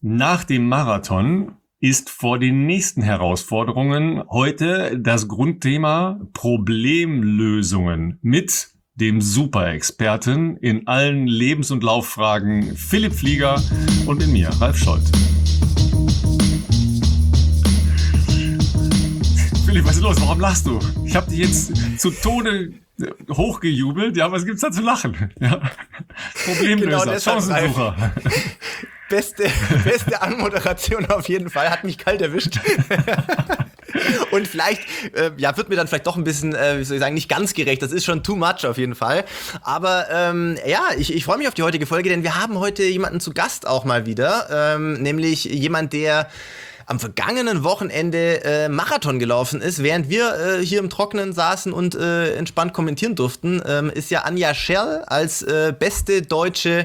Nach dem Marathon ist vor den nächsten Herausforderungen heute das Grundthema Problemlösungen mit dem Superexperten in allen Lebens- und Lauffragen Philipp Flieger und mit mir, Ralf Scholz. Philipp, was ist los? Warum lachst du? Ich habe dich jetzt zu Tode hochgejubelt. Ja, was gibt's da zu lachen? Ja. Problemlöser, genau, Chancensucher. Beste Anmoderation auf jeden Fall. Hat mich kalt erwischt. Und vielleicht, wird mir dann vielleicht doch ein bisschen, wie soll ich sagen, nicht ganz gerecht. Das ist schon too much auf jeden Fall. Aber ich freue mich auf die heutige Folge, denn wir haben heute jemanden zu Gast auch mal wieder. Nämlich jemand, der am vergangenen Wochenende Marathon gelaufen ist, während wir hier im Trockenen saßen und entspannt kommentieren durften, ist ja Anja Scherl als beste Deutsche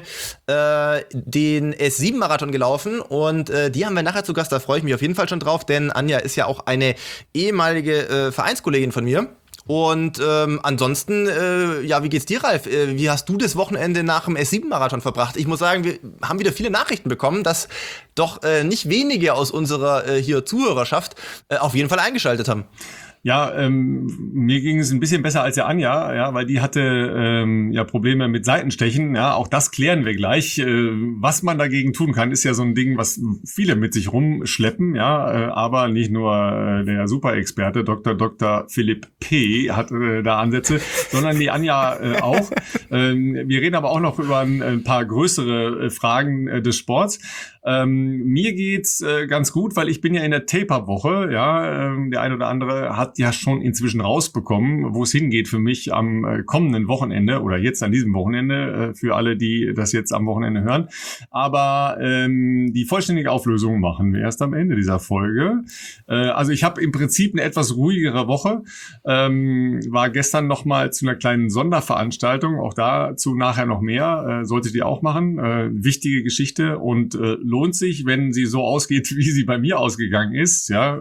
den S7-Marathon gelaufen und die haben wir nachher zu Gast, da freue ich mich auf jeden Fall schon drauf, denn Anja ist ja auch eine ehemalige Vereinskollegin von mir. Und ansonsten, wie geht's dir, Ralf? Wie hast du das Wochenende nach dem S7-Marathon verbracht? Ich muss sagen, wir haben wieder viele Nachrichten bekommen, dass doch nicht wenige aus unserer hier Zuhörerschaft auf jeden Fall eingeschaltet haben. Ja, mir ging es ein bisschen besser als der Anja, ja, weil die hatte Probleme mit Seitenstechen. Ja, auch das klären wir gleich. Was man dagegen tun kann, ist ja so ein Ding, was viele mit sich rumschleppen, ja, aber nicht nur der Superexperte Dr. Philipp P. hat da Ansätze, sondern die Anja auch. Wir reden aber auch noch über ein paar größere Fragen des Sports. Mir geht's ganz gut, weil ich bin ja in der Taper-Woche, ja, der eine oder andere hat ja schon inzwischen rausbekommen, wo es hingeht für mich am kommenden Wochenende oder jetzt an diesem Wochenende, für alle, die das jetzt am Wochenende hören. Aber die vollständige Auflösung machen wir erst am Ende dieser Folge. Also ich habe im Prinzip eine etwas ruhigere Woche, war gestern nochmal zu einer kleinen Sonderveranstaltung, auch dazu nachher noch mehr, solltet ihr auch machen, wichtige Geschichte und lohnt sich, wenn sie so ausgeht, wie sie bei mir ausgegangen ist, ja,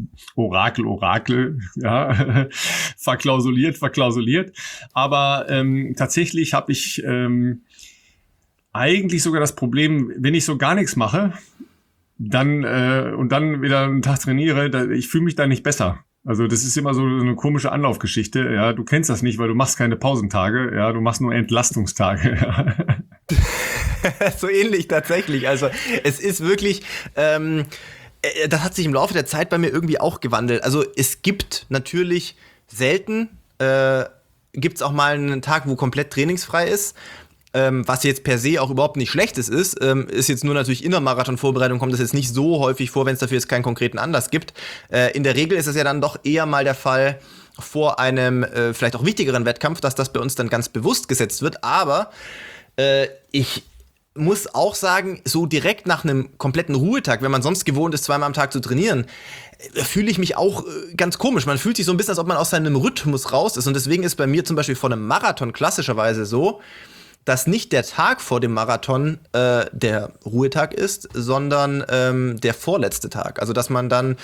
Orakel, ja, verklausuliert, aber tatsächlich habe ich eigentlich sogar das Problem, wenn ich so gar nichts mache, dann und dann wieder einen Tag trainiere, ich fühle mich da nicht besser. Also das ist immer so eine komische Anlaufgeschichte, ja, du kennst das nicht, weil du machst keine Pausentage, ja, du machst nur Entlastungstage, ja. So ähnlich tatsächlich. Also es ist wirklich, das hat sich im Laufe der Zeit bei mir irgendwie auch gewandelt. Also es gibt natürlich selten, gibt es auch mal einen Tag, wo komplett trainingsfrei ist. Was jetzt per se auch überhaupt nicht Schlechtes ist jetzt nur natürlich in der Marathonvorbereitung kommt das jetzt nicht so häufig vor, wenn es dafür jetzt keinen konkreten Anlass gibt. In der Regel ist es ja dann doch eher mal der Fall vor einem vielleicht auch wichtigeren Wettkampf, dass das bei uns dann ganz bewusst gesetzt wird. Aber ich muss auch sagen, so direkt nach einem kompletten Ruhetag, wenn man sonst gewohnt ist, zweimal am Tag zu trainieren, fühle ich mich auch ganz komisch. Man fühlt sich so ein bisschen, als ob man aus seinem Rhythmus raus ist. Und deswegen ist bei mir zum Beispiel vor einem Marathon klassischerweise so, dass nicht der Tag vor dem Marathon der Ruhetag ist, sondern der vorletzte Tag. Also dass man dann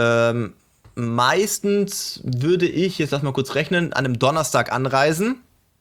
meistens würde ich, jetzt lass mal kurz rechnen, an einem Donnerstag anreisen.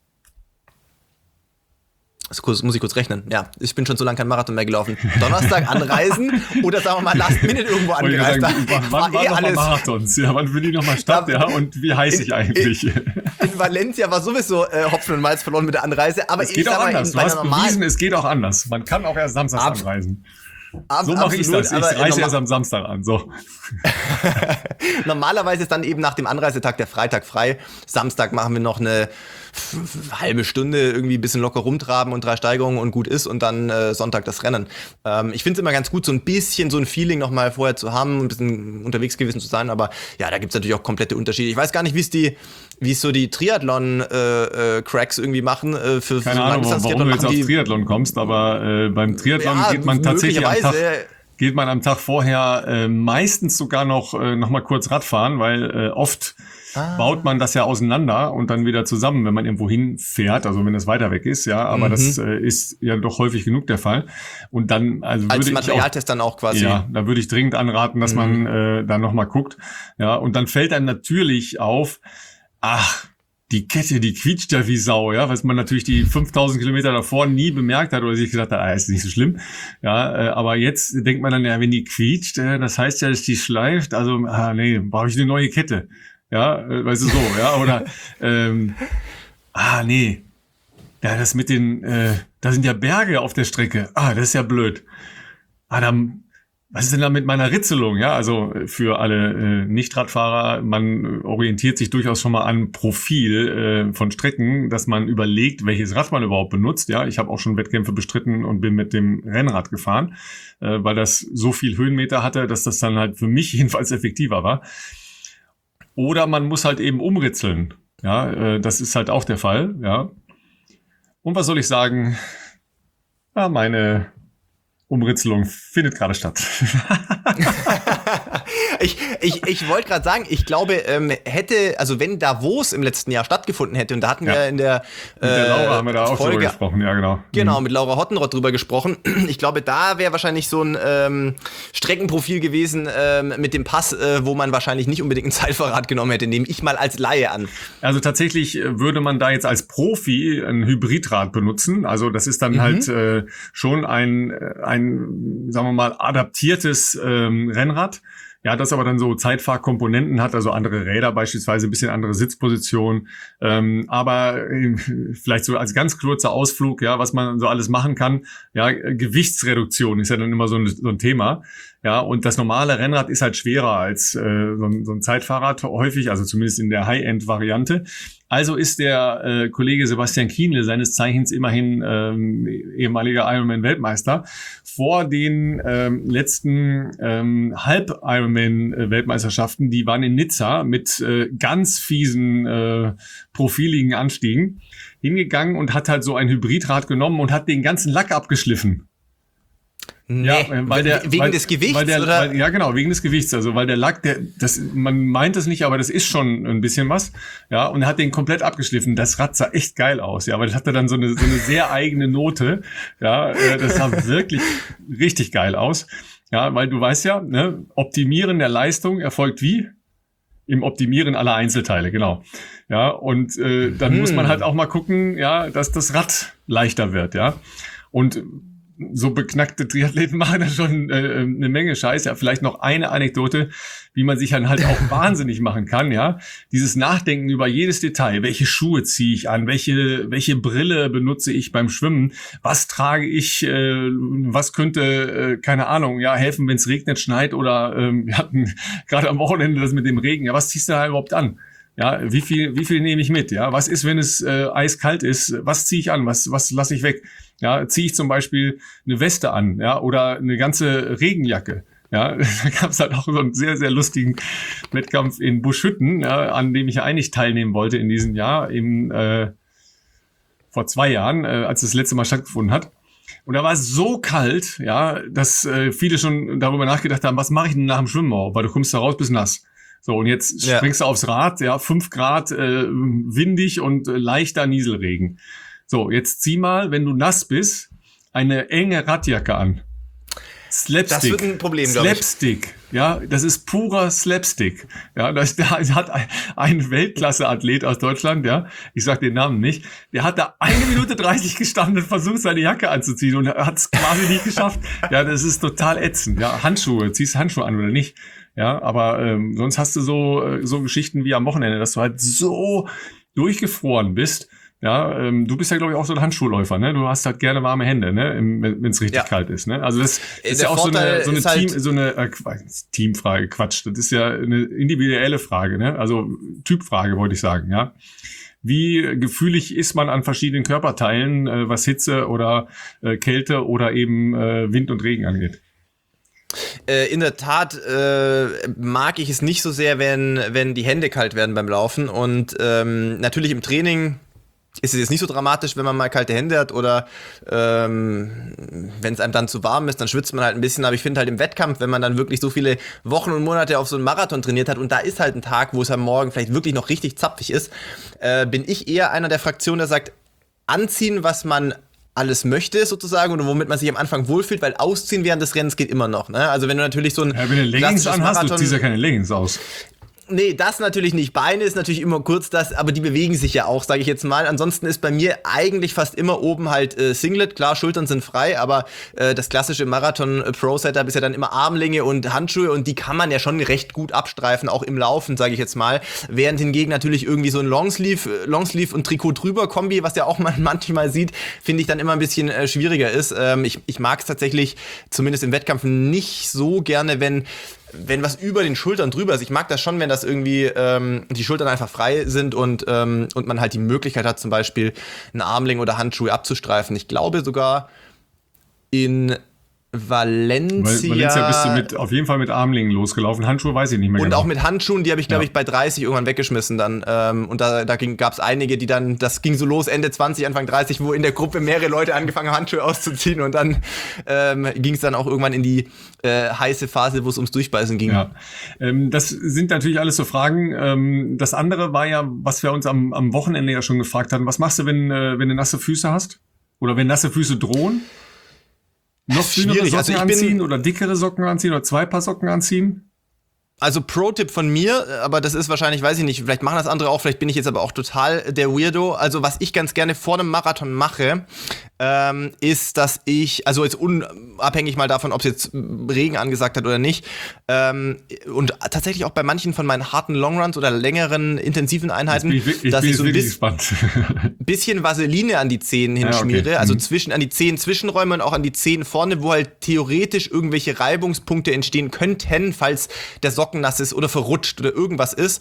Muss ich kurz rechnen. Ja, ich bin schon so lange kein Marathon mehr gelaufen. Donnerstag anreisen oder sagen wir mal Last Minute irgendwo angereist. Wann war nochmal Marathons? Ja, wann will die nochmal statt? Ja, und wie heiß ich eigentlich? In Valencia war sowieso Hopfen und Malz verloren mit der Anreise. Aber es geht auch anders. Du hast bewiesen, es geht auch anders. Man kann auch erst samstags anreisen. So mache ich das. Ich reise erst am Samstag an. So. Normalerweise ist dann eben nach dem Anreisetag der Freitag frei. Samstag machen wir noch eine halbe Stunde irgendwie ein bisschen locker rumtraben und 3 Steigerungen und gut ist und dann Sonntag das Rennen. Ich finde es immer ganz gut, so ein bisschen so ein Feeling nochmal vorher zu haben, ein bisschen unterwegs gewesen zu sein, aber ja, da gibt es natürlich auch komplette Unterschiede. Ich weiß gar nicht, wie es so die Triathlon-Cracks irgendwie machen. Für Keine Ahnung, warum du jetzt auf Triathlon kommst, aber beim Triathlon geht man tatsächlich am Tag vorher meistens sogar noch mal kurz Radfahren, weil oft baut man das ja auseinander und dann wieder zusammen, wenn man irgendwo hinfährt, also wenn es weiter weg ist, ja, aber das ist ja doch häufig genug der Fall. Und dann, also als Materialtest dann auch quasi. Ja, da würde ich dringend anraten, dass man da noch mal guckt. Ja, und dann fällt einem natürlich auf, die Kette, die quietscht ja wie Sau, ja, was man natürlich die 5000 Kilometer davor nie bemerkt hat oder sich gesagt hat, ist nicht so schlimm. Ja, aber jetzt denkt man dann, ja, wenn die quietscht, das heißt ja, dass die schleift, also, nee, brauche ich eine neue Kette. Ja, weißt du so, ja, oder, nee, ja, das mit den, da sind ja Berge auf der Strecke, das ist ja blöd. Dann, was ist denn da mit meiner Ritzelung? Ja, also für alle Nicht-Radfahrer, man orientiert sich durchaus schon mal an Profil von Strecken, dass man überlegt, welches Rad man überhaupt benutzt. Ja, ich habe auch schon Wettkämpfe bestritten und bin mit dem Rennrad gefahren, weil das so viel Höhenmeter hatte, dass das dann halt für mich jedenfalls effektiver war. Oder man muss halt eben umritzeln. Ja, das ist halt auch der Fall. Ja. Und was soll ich sagen? Ja, meine Umritzelung findet gerade statt. Ich wollte gerade sagen, ich glaube, wenn Davos im letzten Jahr stattgefunden hätte, und da hatten wir in der mit der Laura haben wir da auch Folge drüber gesprochen, ja genau. Genau, mit Laura Hottenrott drüber gesprochen. Ich glaube, da wäre wahrscheinlich so ein Streckenprofil gewesen mit dem Pass, wo man wahrscheinlich nicht unbedingt ein Zeitfahrrad genommen hätte, nehme ich mal als Laie an. Also tatsächlich würde man da jetzt als Profi ein Hybridrad benutzen. Also das ist dann halt schon ein, sagen wir mal, adaptiertes Rennrad. Ja, das aber dann so Zeitfahrkomponenten hat, also andere Räder beispielsweise, ein bisschen andere Sitzposition. Aber vielleicht so als ganz kurzer Ausflug, ja, was man so alles machen kann. Ja, Gewichtsreduktion ist ja dann immer so ein Thema. Ja, und das normale Rennrad ist halt schwerer als so ein Zeitfahrrad häufig, also zumindest in der High-End-Variante. Also ist der Kollege Sebastian Kienle, seines Zeichens immerhin ehemaliger Ironman-Weltmeister, vor den letzten Halb-Ironman-Weltmeisterschaften, die waren in Nizza mit ganz fiesen, profiligen Anstiegen, hingegangen und hat halt so ein Hybridrad genommen und hat den ganzen Lack abgeschliffen. Nee, ja, wegen des Gewichts, oder? Ja, genau, wegen des Gewichts. Also, weil der Lack, man meint es nicht, aber das ist schon ein bisschen was. Ja, und er hat den komplett abgeschliffen. Das Rad sah echt geil aus. Ja, weil das hatte dann so eine sehr eigene Note. Ja, das sah wirklich richtig geil aus. Ja, weil du weißt ja, ne, Optimieren der Leistung erfolgt wie? Im Optimieren aller Einzelteile, genau. Ja, und dann muss man halt auch mal gucken, ja, dass das Rad leichter wird, ja. Und so beknackte Triathleten machen da schon eine Menge Scheiß. Ja, vielleicht noch eine Anekdote, wie man sich dann halt auch wahnsinnig machen kann, ja. Dieses Nachdenken über jedes Detail. Welche Schuhe ziehe ich an? Welche Brille benutze ich beim Schwimmen? Was trage ich? Was könnte, keine Ahnung, ja, helfen, wenn es regnet, schneit oder wir hatten gerade am Wochenende das mit dem Regen. Ja, was ziehst du da überhaupt an? Ja, wie viel nehme ich mit? Ja, was ist, wenn es eiskalt ist? Was ziehe ich an? Was lasse ich weg? Ja, ziehe ich zum Beispiel eine Weste an, ja, oder eine ganze Regenjacke. Ja, da gab es halt auch so einen sehr, sehr lustigen Wettkampf in Buschhütten, ja, an dem ich ja eigentlich teilnehmen wollte in diesem Jahr, vor 2 Jahren, als das letzte Mal stattgefunden hat. Und da war es so kalt, ja, dass viele schon darüber nachgedacht haben, was mache ich denn nach dem Schwimmen, weil du kommst da raus, bist nass. So, und jetzt springst du aufs Rad, ja, 5 Grad, windig und leichter Nieselregen. So, jetzt zieh mal, wenn du nass bist, eine enge Radjacke an. Slapstick. Das wird ein Problem, glaube ich. Slapstick, ja, das ist purer Slapstick. Ja, da hat ein Weltklasse-Athlet aus Deutschland, ja, ich sag den Namen nicht, der hat da 1 Minute 30 gestanden und versucht, seine Jacke anzuziehen und hat es quasi nicht geschafft. Ja, das ist total ätzend. Ja, Handschuhe, ziehst du Handschuhe an oder nicht? Ja, aber sonst hast du so Geschichten wie am Wochenende, dass du halt so durchgefroren bist. Ja, du bist ja, glaube ich, auch so ein Handschuhläufer, ne? Du hast halt gerne warme Hände, ne? Wenn es richtig kalt ist, ne? Also das ist ja auch so eine Teamfrage, Quatsch. Das ist ja eine individuelle Frage, ne? Also Typfrage, wollte ich sagen, ja. Wie gefühlig ist man an verschiedenen Körperteilen, was Hitze oder Kälte oder eben Wind und Regen angeht? In der Tat mag ich es nicht so sehr, wenn die Hände kalt werden beim Laufen. Und natürlich im Training ist es jetzt nicht so dramatisch, wenn man mal kalte Hände hat oder wenn es einem dann zu warm ist, dann schwitzt man halt ein bisschen. Aber ich finde halt im Wettkampf, wenn man dann wirklich so viele Wochen und Monate auf so einen Marathon trainiert hat und da ist halt ein Tag, wo es am Morgen vielleicht wirklich noch richtig zapfig ist, bin ich eher einer der Fraktionen, der sagt, anziehen, was man alles möchte sozusagen und womit man sich am Anfang wohlfühlt, weil ausziehen während des Rennens geht immer noch. Ne? Also wenn du natürlich so ein wenn du Leggings anhast, du ziehst ja keine Leggings aus. Nee, das natürlich nicht. Beine ist natürlich immer kurz das, aber die bewegen sich ja auch, sage ich jetzt mal. Ansonsten ist bei mir eigentlich fast immer oben halt Singlet. Klar, Schultern sind frei, aber das klassische Marathon-Pro-Setup ist ja dann immer Armlänge und Handschuhe und die kann man ja schon recht gut abstreifen, auch im Laufen, sage ich jetzt mal. Während hingegen natürlich irgendwie so ein Longsleeve und Trikot drüber Kombi, was ja auch man manchmal sieht, finde ich dann immer ein bisschen schwieriger ist. Ich mag es tatsächlich, zumindest im Wettkampf, nicht so gerne, wenn was über den Schultern drüber ist. Ich mag das schon, wenn das irgendwie die Schultern einfach frei sind und man halt die Möglichkeit hat, zum Beispiel einen Armling oder Handschuhe abzustreifen. Ich glaube sogar in Valencia bist du auf jeden Fall mit Armlingen losgelaufen. Handschuhe weiß ich nicht mehr und genau. auch mit Handschuhen, die habe ich, glaube ich, bei 30 irgendwann weggeschmissen dann. Und da gab es einige, die dann, das ging so los Ende 20, Anfang 30, wo in der Gruppe mehrere Leute angefangen haben, Handschuhe auszuziehen und dann ging es dann auch irgendwann in die heiße Phase, wo es ums Durchbeißen ging. Ja, das sind natürlich alles so Fragen. Das andere war ja, was wir uns am Wochenende ja schon gefragt hatten. Was machst du, wenn du nasse Füße hast? Oder wenn nasse Füße drohen? Noch dünnere Socken anziehen oder dickere Socken anziehen oder 2 Paar Socken anziehen? Also Pro-Tipp von mir, aber das ist wahrscheinlich, weiß ich nicht, vielleicht machen das andere auch, vielleicht bin ich jetzt aber auch total der Weirdo. Also was ich ganz gerne vor einem Marathon mache, ist, dass ich, also jetzt unabhängig mal davon, ob es jetzt Regen angesagt hat oder nicht, und tatsächlich auch bei manchen von meinen harten Longruns oder längeren intensiven Einheiten, dass ich so ein bisschen Vaseline an die Zehen hinschmiere, also an die Zehen-Zwischenräume und auch an die Zehen vorne, wo halt theoretisch irgendwelche Reibungspunkte entstehen könnten, falls der Socken nass ist oder verrutscht oder irgendwas ist.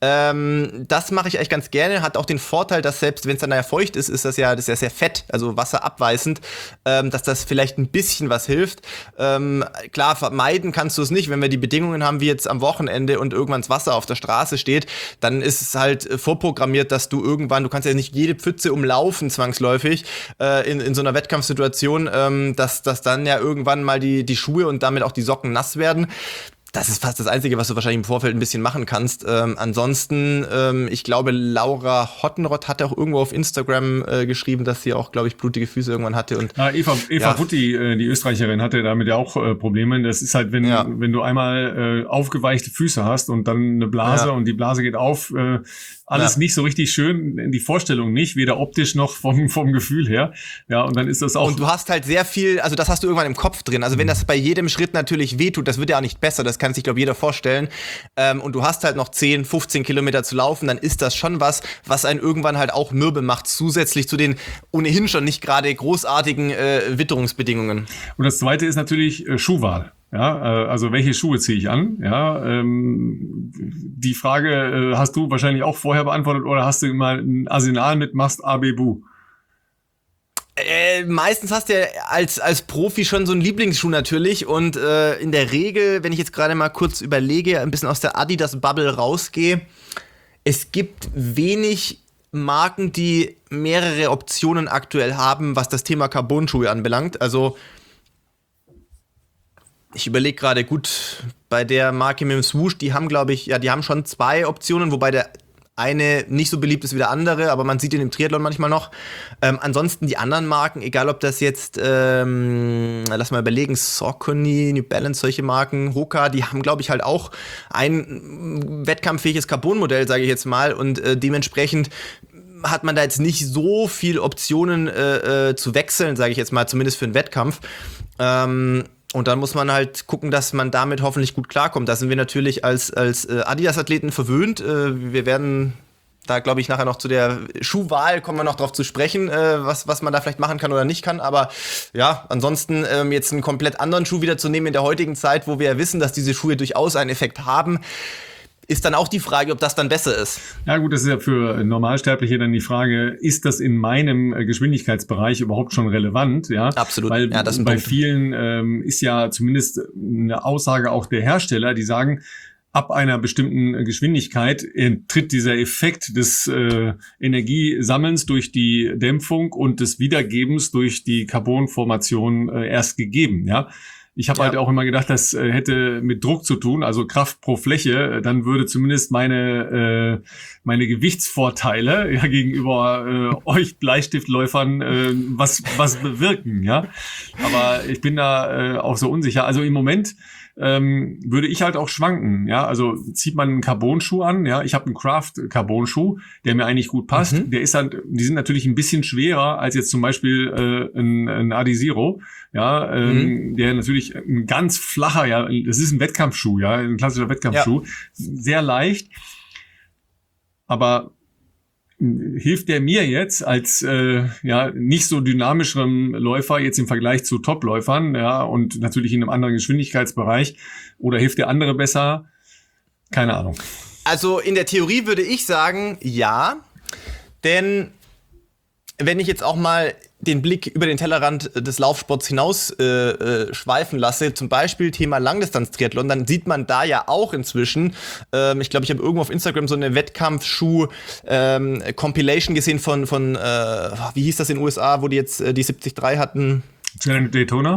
Das mache ich eigentlich ganz gerne, hat auch den Vorteil, dass selbst wenn es dann ja feucht ist, ist das ja sehr fett, also wasserabweisend, dass das vielleicht ein bisschen was hilft. Klar, vermeiden kannst du es nicht, wenn wir die Bedingungen haben wie jetzt am Wochenende und irgendwann das Wasser auf der Straße steht, dann ist es halt vorprogrammiert, dass du kannst ja nicht jede Pfütze umlaufen zwangsläufig in so einer Wettkampfsituation, dass dann ja irgendwann mal die Schuhe und damit auch die Socken nass werden. Das ist fast das Einzige, was du wahrscheinlich im Vorfeld ein bisschen machen kannst. Ansonsten, ich glaube, Laura Hottenrott hat auch irgendwo auf Instagram geschrieben, dass sie auch, glaube ich, blutige Füße irgendwann hatte. Und Eva Butti, die Österreicherin, hatte damit ja auch Probleme. Das ist halt, wenn du einmal aufgeweichte Füße hast und dann eine Blase und die Blase geht auf, alles nicht so richtig schön, die Vorstellung nicht, weder optisch noch vom Gefühl her. Ja, und dann ist das auch. Und du hast halt sehr viel, also das hast du irgendwann im Kopf drin. Also wenn das bei jedem Schritt natürlich wehtut, das wird ja auch nicht besser, das kann sich, glaube ich, jeder vorstellen. Und du hast halt noch 10, 15 Kilometer zu laufen, dann ist das schon was einen irgendwann halt auch mürbe macht, zusätzlich zu den ohnehin schon nicht gerade großartigen Witterungsbedingungen. Und das Zweite ist natürlich Schuhwahl. Ja, also welche Schuhe ziehe ich an? Ja, die Frage hast du wahrscheinlich auch vorher beantwortet oder hast du mal ein Arsenal mit, machst Abebu? Meistens hast du ja als Profi schon so einen Lieblingsschuh natürlich und in der Regel, wenn ich jetzt gerade mal kurz überlege, ein bisschen aus der Adidas-Bubble rausgehe, es gibt wenig Marken, die mehrere Optionen aktuell haben, was das Thema Carbon-Schuhe anbelangt. Also ich überlege gerade, gut, bei der Marke mit dem Swoosh, die haben, glaube ich, die haben schon 2 Optionen, wobei der eine nicht so beliebt ist wie der andere, aber man sieht ihn im Triathlon manchmal noch. Ansonsten die anderen Marken, egal ob das jetzt, lass mal überlegen, Saucony, New Balance, solche Marken, Hoka, die haben, glaube ich, halt auch ein wettkampffähiges Carbon-Modell, sage ich jetzt mal, und dementsprechend hat man da jetzt nicht so viel Optionen zu wechseln, sage ich jetzt mal, zumindest für einen Wettkampf. Und dann muss man halt gucken, dass man damit hoffentlich gut klarkommt. Da sind wir natürlich als Adidas-Athleten verwöhnt. Wir werden da, glaube ich, nachher noch zu der Schuhwahl kommen wir noch drauf zu sprechen, was man da vielleicht machen kann oder nicht kann. Aber ja, ansonsten jetzt einen komplett anderen Schuh wieder zu nehmen in der heutigen Zeit, wo wir ja wissen, dass diese Schuhe durchaus einen Effekt haben, ist dann auch die Frage, ob das dann besser ist. Ja gut, das ist ja für Normalsterbliche dann die Frage, ist das in meinem Geschwindigkeitsbereich überhaupt schon relevant? Ja, absolut. Weil ja, das ist bei vielen ist ja zumindest eine Aussage auch der Hersteller, die sagen, ab einer bestimmten Geschwindigkeit tritt dieser Effekt des Energiesammelns durch die Dämpfung und des Wiedergebens durch die Carbonformation erst gegeben. Ja. Ich habe halt auch immer gedacht, das hätte mit Druck zu tun, also Kraft pro Fläche. Dann würde zumindest meine Gewichtsvorteile ja gegenüber euch Bleistiftläufern was bewirken, ja. Aber ich bin da auch so unsicher. Also im Moment würde ich halt auch schwanken, ja, also zieht man einen Carbon-Schuh an, ja, ich habe einen Craft-Carbon-Schuh, der mir eigentlich gut passt, der ist halt, die sind natürlich ein bisschen schwerer als jetzt zum Beispiel ein Adizero, ja, der natürlich ein ganz flacher, ja, das ist ein Wettkampfschuh, ja, ein klassischer Wettkampfschuh, sehr leicht, aber hilft der mir jetzt als nicht so dynamischem Läufer jetzt im Vergleich zu Topläufern, ja, und natürlich in einem anderen Geschwindigkeitsbereich, oder hilft der andere besser? Keine Ahnung. Also in der Theorie würde ich sagen, ja, denn wenn ich jetzt auch mal den Blick über den Tellerrand des Laufsports hinaus schweifen lasse, zum Beispiel Thema Langdistanz-Triathlon, dann sieht man da ja auch inzwischen, ich glaube, ich habe irgendwo auf Instagram so eine Wettkampfschuh-Compilation gesehen von wie hieß das in den USA, wo die jetzt die 73 hatten? Challenge Daytona?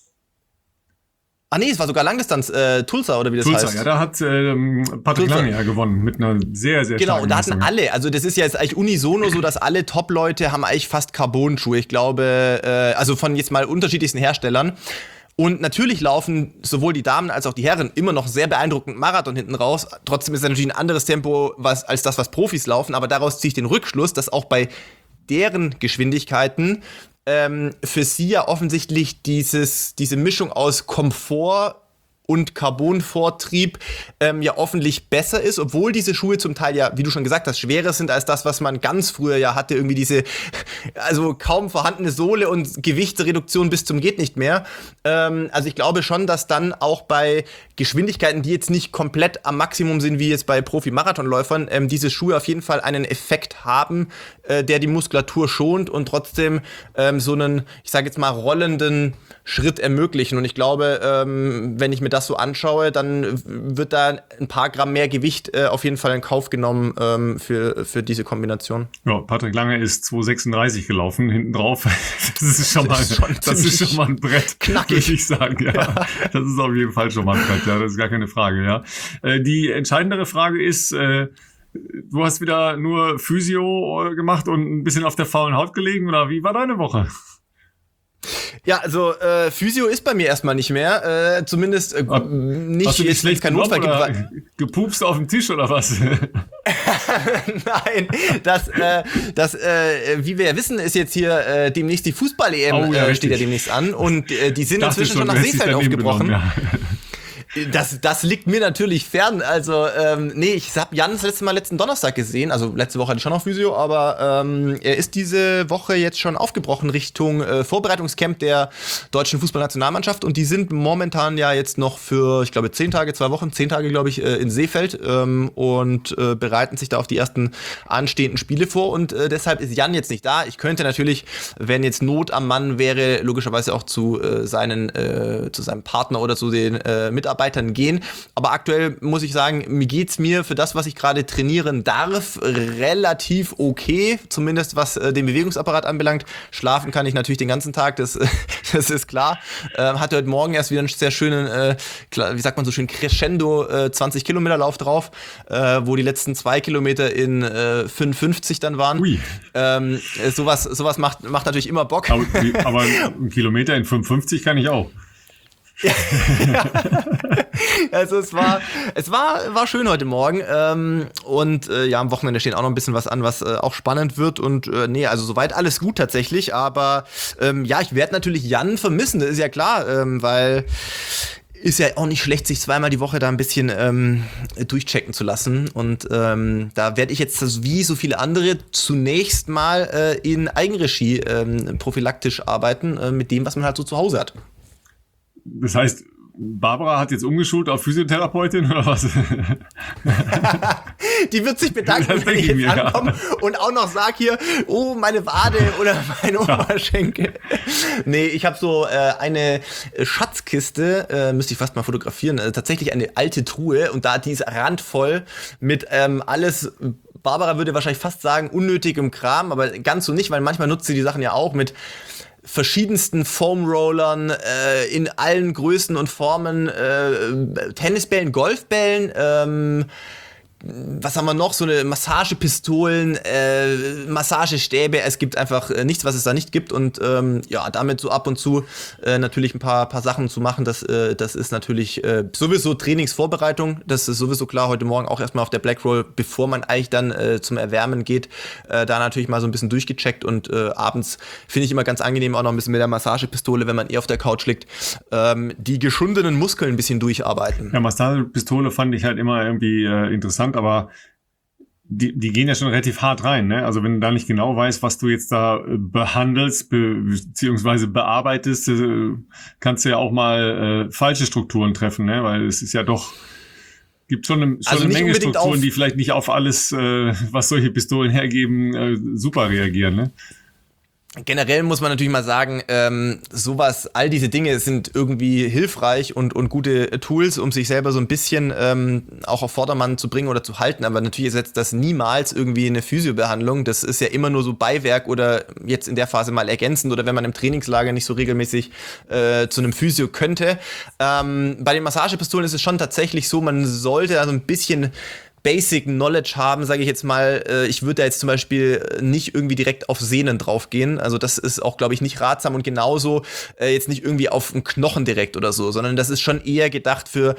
Ah nee, es war sogar Langdistanz, Tulsa oder wie das heißt. Ja, da hat Patrick Lange ja gewonnen mit einer sehr, sehr genau, starken und da hatten Leistung. alle, also das ist ja jetzt eigentlich unisono so, dass alle Top-Leute haben eigentlich fast Carbon-Schuhe. Ich glaube, also von jetzt mal unterschiedlichsten Herstellern. Und natürlich laufen sowohl die Damen als auch die Herren immer noch sehr beeindruckend Marathon hinten raus. Trotzdem ist es natürlich ein anderes Tempo als das, was Profis laufen. Aber daraus ziehe ich den Rückschluss, dass auch bei deren Geschwindigkeiten für sie ja offensichtlich diese Mischung aus Komfort und Carbonvortrieb ja offentlich besser ist, obwohl diese Schuhe zum Teil ja, wie du schon gesagt hast, schwerer sind als das, was man ganz früher ja hatte, irgendwie diese also kaum vorhandene Sohle und Gewichtsreduktion bis zum geht nicht mehr. Also ich glaube schon, dass dann auch bei Geschwindigkeiten, die jetzt nicht komplett am Maximum sind, wie jetzt bei Profi-Marathonläufern, diese Schuhe auf jeden Fall einen Effekt haben, der die Muskulatur schont und trotzdem so einen, ich sage jetzt mal, rollenden Schritt ermöglichen. Und ich glaube, wenn ich mir das so anschaue, dann wird da ein paar Gramm mehr Gewicht auf jeden Fall in Kauf genommen für diese Kombination. Ja, Patrick Lange ist 2,36 gelaufen, hinten drauf. Das ist schon mal ein Brett, knackig, würde ich sagen. Ja. Das ist auf jeden Fall schon mal ein Brett, ja, das ist gar keine Frage. Ja. Die entscheidendere Frage ist, du hast wieder nur Physio gemacht und ein bisschen auf der faulen Haut gelegen, oder wie war deine Woche? Ja, also Physio ist bei mir erstmal nicht mehr, zumindest nicht, hast du jetzt, wenn es keinen Notfall gibt. Gepupst auf dem Tisch oder was? Nein, das wie wir ja wissen, ist jetzt hier demnächst die Fußball-EM, steht ja demnächst an, und die sind inzwischen schon nach Seefeld aufgebrochen. Ja. Das liegt mir natürlich fern. Also, ich habe Jan das letzten Donnerstag gesehen. Also, letzte Woche hatte ich schon noch Physio, aber er ist diese Woche jetzt schon aufgebrochen Richtung Vorbereitungscamp der deutschen Fußballnationalmannschaft. Und die sind momentan ja jetzt noch für, ich glaube, 10 Tage, glaube ich, in Seefeld und bereiten sich da auf die ersten anstehenden Spiele vor. Und deshalb ist Jan jetzt nicht da. Ich könnte natürlich, wenn jetzt Not am Mann wäre, logischerweise auch zu seinem Partner oder zu den Mitarbeitern gehen, aber aktuell muss ich sagen, mir für das, was ich gerade trainieren darf, relativ okay, zumindest was den Bewegungsapparat anbelangt. Schlafen kann ich natürlich den ganzen Tag, das ist klar. Hatte heute Morgen erst wieder einen sehr schönen, wie sagt man so schön, Crescendo 20 Kilometer Lauf drauf, wo die letzten 2 Kilometer in 5,50 dann waren. Ui. Sowas macht natürlich immer Bock. Aber ein Kilometer in 5,50 kann ich auch. Ja. Also es war schön heute Morgen und am Wochenende steht auch noch ein bisschen was an, was auch spannend wird und also soweit alles gut tatsächlich, aber ich werde natürlich Jan vermissen, das ist ja klar, weil ist ja auch nicht schlecht, sich zweimal die Woche da ein bisschen durchchecken zu lassen. Und da werde ich jetzt, wie so viele andere, zunächst mal in Eigenregie prophylaktisch arbeiten, mit dem, was man halt so zu Hause hat. Das heißt, Barbara hat jetzt umgeschult auf Physiotherapeutin oder was? Die wird sich bedanken, wenn ich jetzt ankomme und auch noch sag hier, oh, meine Wade oder mein Oberschenkel. Nee, ich habe so eine Schatzkiste, müsste ich fast mal fotografieren, tatsächlich eine alte Truhe, und die ist randvoll mit alles. Barbara würde wahrscheinlich fast sagen, unnötigem Kram, aber ganz so nicht, weil manchmal nutzt sie die Sachen ja auch mit verschiedensten Foam-Rollern, in allen Größen und Formen, Tennisbällen, Golfbällen, was haben wir noch? So eine Massagepistolen, Massagestäbe. Es gibt einfach nichts, was es da nicht gibt. Und damit so ab und zu natürlich ein paar Sachen zu machen, das ist natürlich sowieso Trainingsvorbereitung. Das ist sowieso klar. Heute Morgen auch erstmal auf der Blackroll, bevor man eigentlich dann zum Erwärmen geht, da natürlich mal so ein bisschen durchgecheckt. Und abends finde ich immer ganz angenehm auch noch ein bisschen mit der Massagepistole, wenn man auf der Couch liegt, die geschundenen Muskeln ein bisschen durcharbeiten. Ja, Massagepistole fand ich halt immer irgendwie interessant, aber die gehen ja schon relativ hart rein, ne? Also wenn du da nicht genau weißt, was du jetzt da behandelst, beziehungsweise bearbeitest, kannst du ja auch mal falsche Strukturen treffen, ne? Weil es ist ja doch, gibt schon eine Menge Strukturen, die vielleicht nicht auf alles, was solche Pistolen hergeben, super reagieren, ne? Generell muss man natürlich mal sagen, all diese Dinge sind irgendwie hilfreich und gute Tools, um sich selber so ein bisschen auch auf Vordermann zu bringen oder zu halten. Aber natürlich ersetzt das niemals irgendwie eine Physiobehandlung. Das ist ja immer nur so Beiwerk oder jetzt in der Phase mal ergänzend oder wenn man im Trainingslager nicht so regelmäßig zu einem Physio könnte. Bei den Massagepistolen ist es schon tatsächlich so, man sollte also ein bisschen Basic Knowledge haben, sage ich jetzt mal. Ich würde da jetzt zum Beispiel nicht irgendwie direkt auf Sehnen draufgehen. Also das ist auch, glaube ich, nicht ratsam und genauso jetzt nicht irgendwie auf einen Knochen direkt oder so, sondern das ist schon eher gedacht für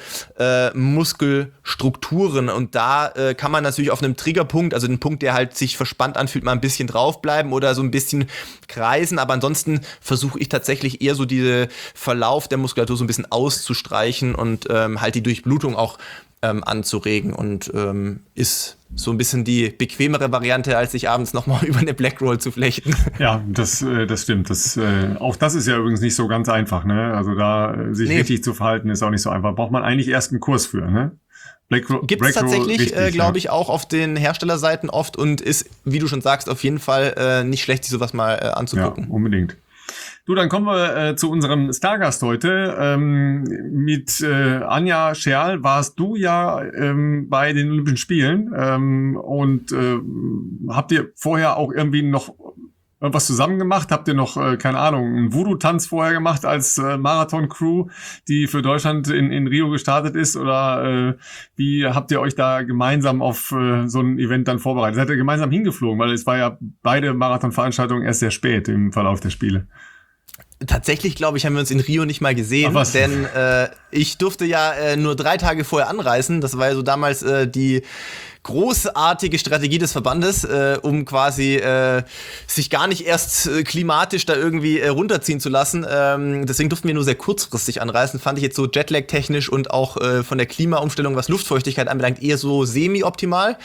Muskelstrukturen und da kann man natürlich auf einem Triggerpunkt, also den Punkt, der halt sich verspannt anfühlt, mal ein bisschen draufbleiben oder so ein bisschen kreisen, aber ansonsten versuche ich tatsächlich eher so diese Verlauf der Muskulatur so ein bisschen auszustreichen und halt die Durchblutung auch anzuregen und ist so ein bisschen die bequemere Variante, als sich abends nochmal über eine Blackroll zu flechten. Ja, das stimmt. Auch das ist ja übrigens nicht so ganz einfach, ne? Also da sich richtig zu verhalten, ist auch nicht so einfach. Braucht man eigentlich erst einen Kurs für, ne? Gibt es tatsächlich, glaube ich, auch auf den Herstellerseiten oft und ist, wie du schon sagst, auf jeden Fall nicht schlecht, sich sowas mal anzugucken. Ja, unbedingt. Du, dann kommen wir zu unserem Stargast heute. Mit Anja Scherl warst du ja bei den Olympischen Spielen und habt ihr vorher auch irgendwie noch was zusammen gemacht? Habt ihr noch, keine Ahnung, einen Voodoo-Tanz vorher gemacht als Marathon-Crew, die für Deutschland in Rio gestartet ist? Oder wie habt ihr euch da gemeinsam auf so ein Event dann vorbereitet? Seid ihr gemeinsam hingeflogen? Weil es war ja beide Marathon-Veranstaltungen erst sehr spät im Verlauf der Spiele. Tatsächlich, glaube ich, haben wir uns in Rio nicht mal gesehen, denn ich durfte ja nur 3 Tage vorher anreisen. Das war ja so damals die großartige Strategie des Verbandes, um quasi sich gar nicht erst klimatisch da irgendwie runterziehen zu lassen. Deswegen durften wir nur sehr kurzfristig anreisen. Fand ich jetzt so Jetlag-technisch und auch von der Klimaumstellung, was Luftfeuchtigkeit anbelangt, eher so semi-optimal.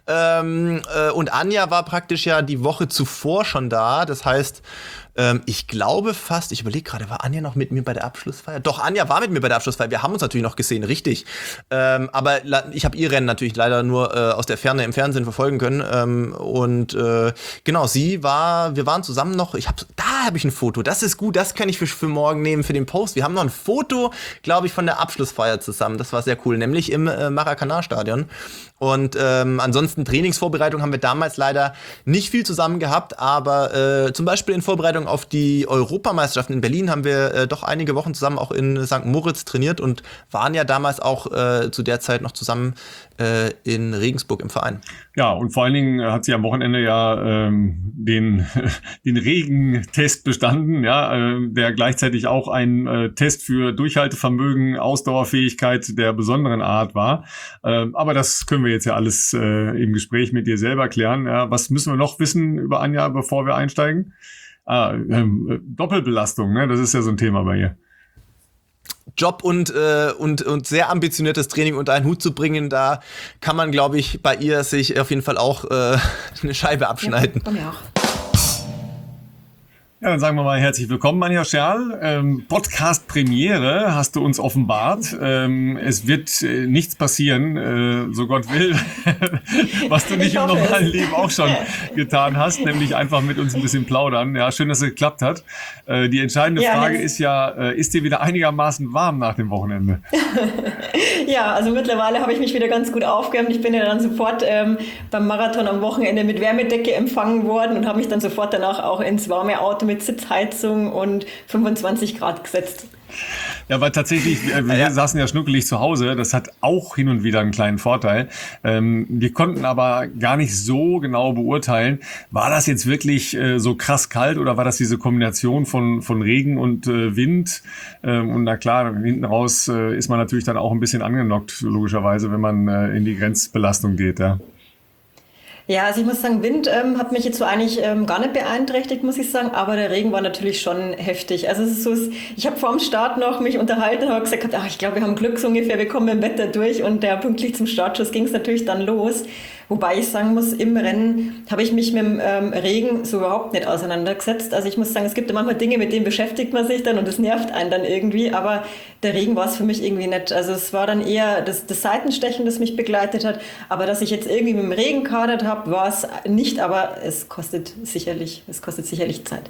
Und Anja war praktisch ja die Woche zuvor schon da. Das heißt, ich glaube fast, ich überlege gerade, war Anja noch mit mir bei der Abschlussfeier? Doch, Anja war mit mir bei der Abschlussfeier. Wir haben uns natürlich noch gesehen, richtig. Aber ich habe ihr Rennen natürlich leider nur aus der Ferne im Fernsehen verfolgen können. Genau, wir waren zusammen noch, da habe ich ein Foto, das ist gut, das kann ich für morgen nehmen, für den Post. Wir haben noch ein Foto, glaube ich, von der Abschlussfeier zusammen. Das war sehr cool, nämlich im Maracanã-Stadion. Und ansonsten Trainingsvorbereitung haben wir damals leider nicht viel zusammen gehabt, aber zum Beispiel in Vorbereitung auf die Europameisterschaften in Berlin haben wir doch einige Wochen zusammen auch in St. Moritz trainiert und waren ja damals auch zu der Zeit noch zusammen in Regensburg im Verein. Ja, und vor allen Dingen hat sie am Wochenende ja den Regentest bestanden, ja, der gleichzeitig auch ein Test für Durchhaltevermögen, Ausdauerfähigkeit der besonderen Art war. Aber das können wir jetzt ja alles im Gespräch mit dir selber klären. Ja, was müssen wir noch wissen über Anja, bevor wir einsteigen? Doppelbelastung, ne? Das ist ja so ein Thema bei ihr. Job und sehr ambitioniertes Training unter einen Hut zu bringen, da kann man, glaube ich, bei ihr sich auf jeden Fall auch eine Scheibe abschneiden. Ja, bei mir auch. Ja, dann sagen wir mal herzlich willkommen, Anja Scherl. Podcast-Premiere hast du uns offenbart. Es wird nichts passieren, so Gott will, was du nicht im normalen Leben auch schon getan hast, nämlich einfach mit uns ein bisschen plaudern. Ja, schön, dass es geklappt hat. Die entscheidende Frage ist ja, ist dir wieder einigermaßen warm nach dem Wochenende? Ja, also mittlerweile habe ich mich wieder ganz gut aufgewärmt. Ich bin ja dann sofort beim Marathon am Wochenende mit Wärmedecke empfangen worden und habe mich dann sofort danach auch ins warme Auto mit mit Sitzheizung und 25 Grad gesetzt. Ja, weil tatsächlich, wir saßen ja schnuckelig zu Hause, das hat auch hin und wieder einen kleinen Vorteil. Wir konnten aber gar nicht so genau beurteilen, war das jetzt wirklich so krass kalt oder war das diese Kombination von Regen und Wind? Und na klar, hinten raus ist man natürlich dann auch ein bisschen angenockt, logischerweise, wenn man in die Grenzbelastung geht, ja. Ja, also ich muss sagen, Wind hat mich jetzt so eigentlich gar nicht beeinträchtigt, muss ich sagen, aber der Regen war natürlich schon heftig. Also es ist so, ich habe vor dem Start noch mich unterhalten und habe gesagt, ach, ich glaube, wir haben Glück so ungefähr, wir kommen im Wetter durch und pünktlich zum Startschuss ging es natürlich dann los. Wobei ich sagen muss, im Rennen habe ich mich mit dem Regen so überhaupt nicht auseinandergesetzt. Also ich muss sagen, es gibt ja manchmal Dinge, mit denen beschäftigt man sich dann und das nervt einen dann irgendwie, aber der Regen war es für mich irgendwie nicht. Also es war dann eher das Seitenstechen, das mich begleitet hat, aber dass ich jetzt irgendwie mit dem Regen gehadert habe, war es nicht, aber es kostet sicherlich Zeit.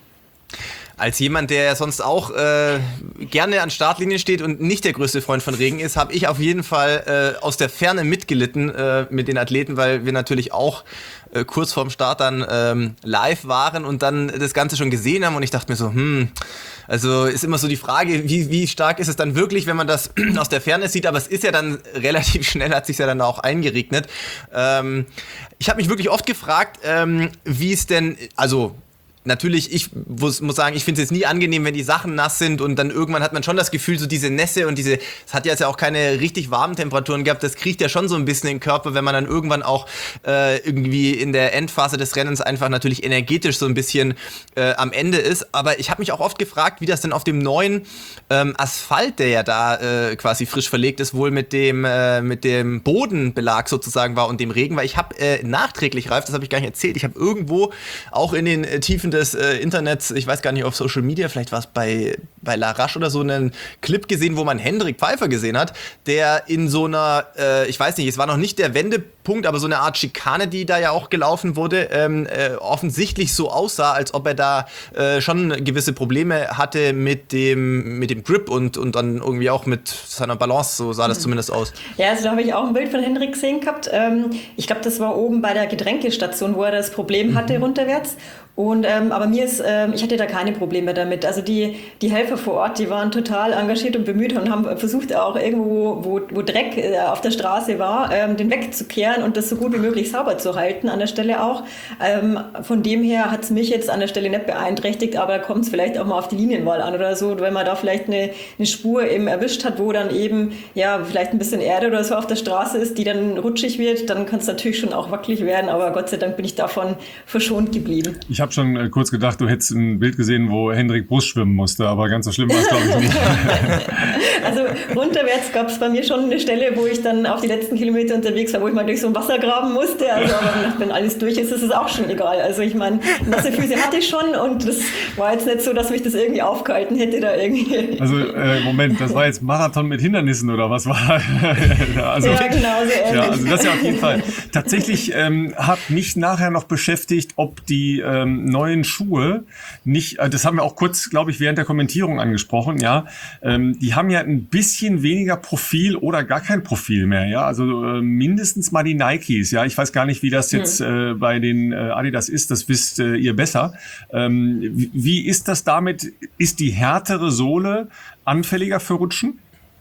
Als jemand, der ja sonst auch gerne an Startlinien steht und nicht der größte Freund von Regen ist, habe ich auf jeden Fall aus der Ferne mitgelitten mit den Athleten, weil wir natürlich auch kurz vorm Start dann live waren und dann das Ganze schon gesehen haben und ich dachte mir so, also ist immer so die Frage, wie stark ist es dann wirklich, wenn man das aus der Ferne sieht, aber es ist ja dann relativ schnell, hat sich ja dann auch eingeregnet. Ich habe mich wirklich oft gefragt, wie es denn, also natürlich, ich muss sagen, ich finde es jetzt nie angenehm, wenn die Sachen nass sind und dann irgendwann hat man schon das Gefühl, so diese Nässe und es hat ja jetzt ja auch keine richtig warmen Temperaturen gehabt, das kriegt ja schon so ein bisschen in den Körper, wenn man dann irgendwann auch irgendwie in der Endphase des Rennens einfach natürlich energetisch so ein bisschen am Ende ist. Aber ich habe mich auch oft gefragt, wie das denn auf dem neuen Asphalt, der ja da quasi frisch verlegt ist, wohl mit dem Bodenbelag sozusagen war und dem Regen, weil ich habe nachträglich, Ralf, das habe ich gar nicht erzählt, ich habe irgendwo auch in den Tiefen des Internets, ich weiß gar nicht, auf Social Media, vielleicht war es bei Larache oder so, einen Clip gesehen, wo man Hendrik Pfeiffer gesehen hat, der in so einer, ich weiß nicht, es war noch nicht der Wendepunkt, aber so eine Art Schikane, die da ja auch gelaufen wurde, offensichtlich so aussah, als ob er da schon gewisse Probleme hatte mit dem Grip und dann irgendwie auch mit seiner Balance, so sah das zumindest aus. Ja, also da habe ich auch ein Bild von Hendrik gesehen gehabt. Ich glaube, das war oben bei der Getränkestation, wo er das Problem hatte runterwärts. Und aber ich hatte da keine Probleme damit. Also die Helfer vor Ort, die waren total engagiert und bemüht und haben versucht auch irgendwo, wo Dreck auf der Straße war, den wegzukehren und das so gut wie möglich sauber zu halten an der Stelle auch. Von dem her hat es mich jetzt an der Stelle nicht beeinträchtigt, aber da kommt es vielleicht auch mal auf die Linienwahl an oder so, wenn man da vielleicht eine Spur eben erwischt hat, wo dann eben ja vielleicht ein bisschen Erde oder so auf der Straße ist, die dann rutschig wird, dann kann es natürlich schon auch wackelig werden, aber Gott sei Dank bin ich davon verschont geblieben. Ich habe schon kurz gedacht, du hättest ein Bild gesehen, wo Hendrik Brust schwimmen musste, aber ganz so schlimm war es, glaube ich, nicht. Also runterwärts gab es bei mir schon eine Stelle, wo ich dann auf die letzten Kilometer unterwegs war, wo ich mal durch so ein Wasser graben musste. Also aber wenn alles durch ist, ist es auch schon egal. Also ich meine, nasse Füße hatte ich schon und das war jetzt nicht so, dass mich das irgendwie aufgehalten hätte da irgendwie. Also Moment, das war jetzt Marathon mit Hindernissen oder was war? Also, ja, genau so ähnlich. Ja, also das ja auf jeden Fall. Tatsächlich hat mich nachher noch beschäftigt, ob die neuen Schuhe nicht, das haben wir auch kurz, glaube ich, während der Kommentierung angesprochen, ja, die haben ja ein bisschen weniger Profil oder gar kein Profil mehr, ja, also mindestens mal die Nikes, ja, ich weiß gar nicht, wie das jetzt bei den Adidas ist, das wisst ihr besser. Wie ist das damit? Ist die härtere Sohle anfälliger für Rutschen?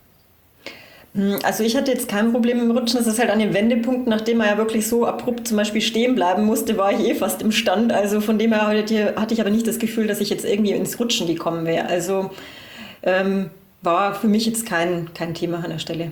Also ich hatte jetzt kein Problem mit dem Rutschen, das ist halt an dem Wendepunkt, nachdem er ja wirklich so abrupt zum Beispiel stehen bleiben musste, war ich fast im Stand, also von dem her hatte ich aber nicht das Gefühl, dass ich jetzt irgendwie ins Rutschen gekommen wäre, also war für mich jetzt kein Thema an der Stelle.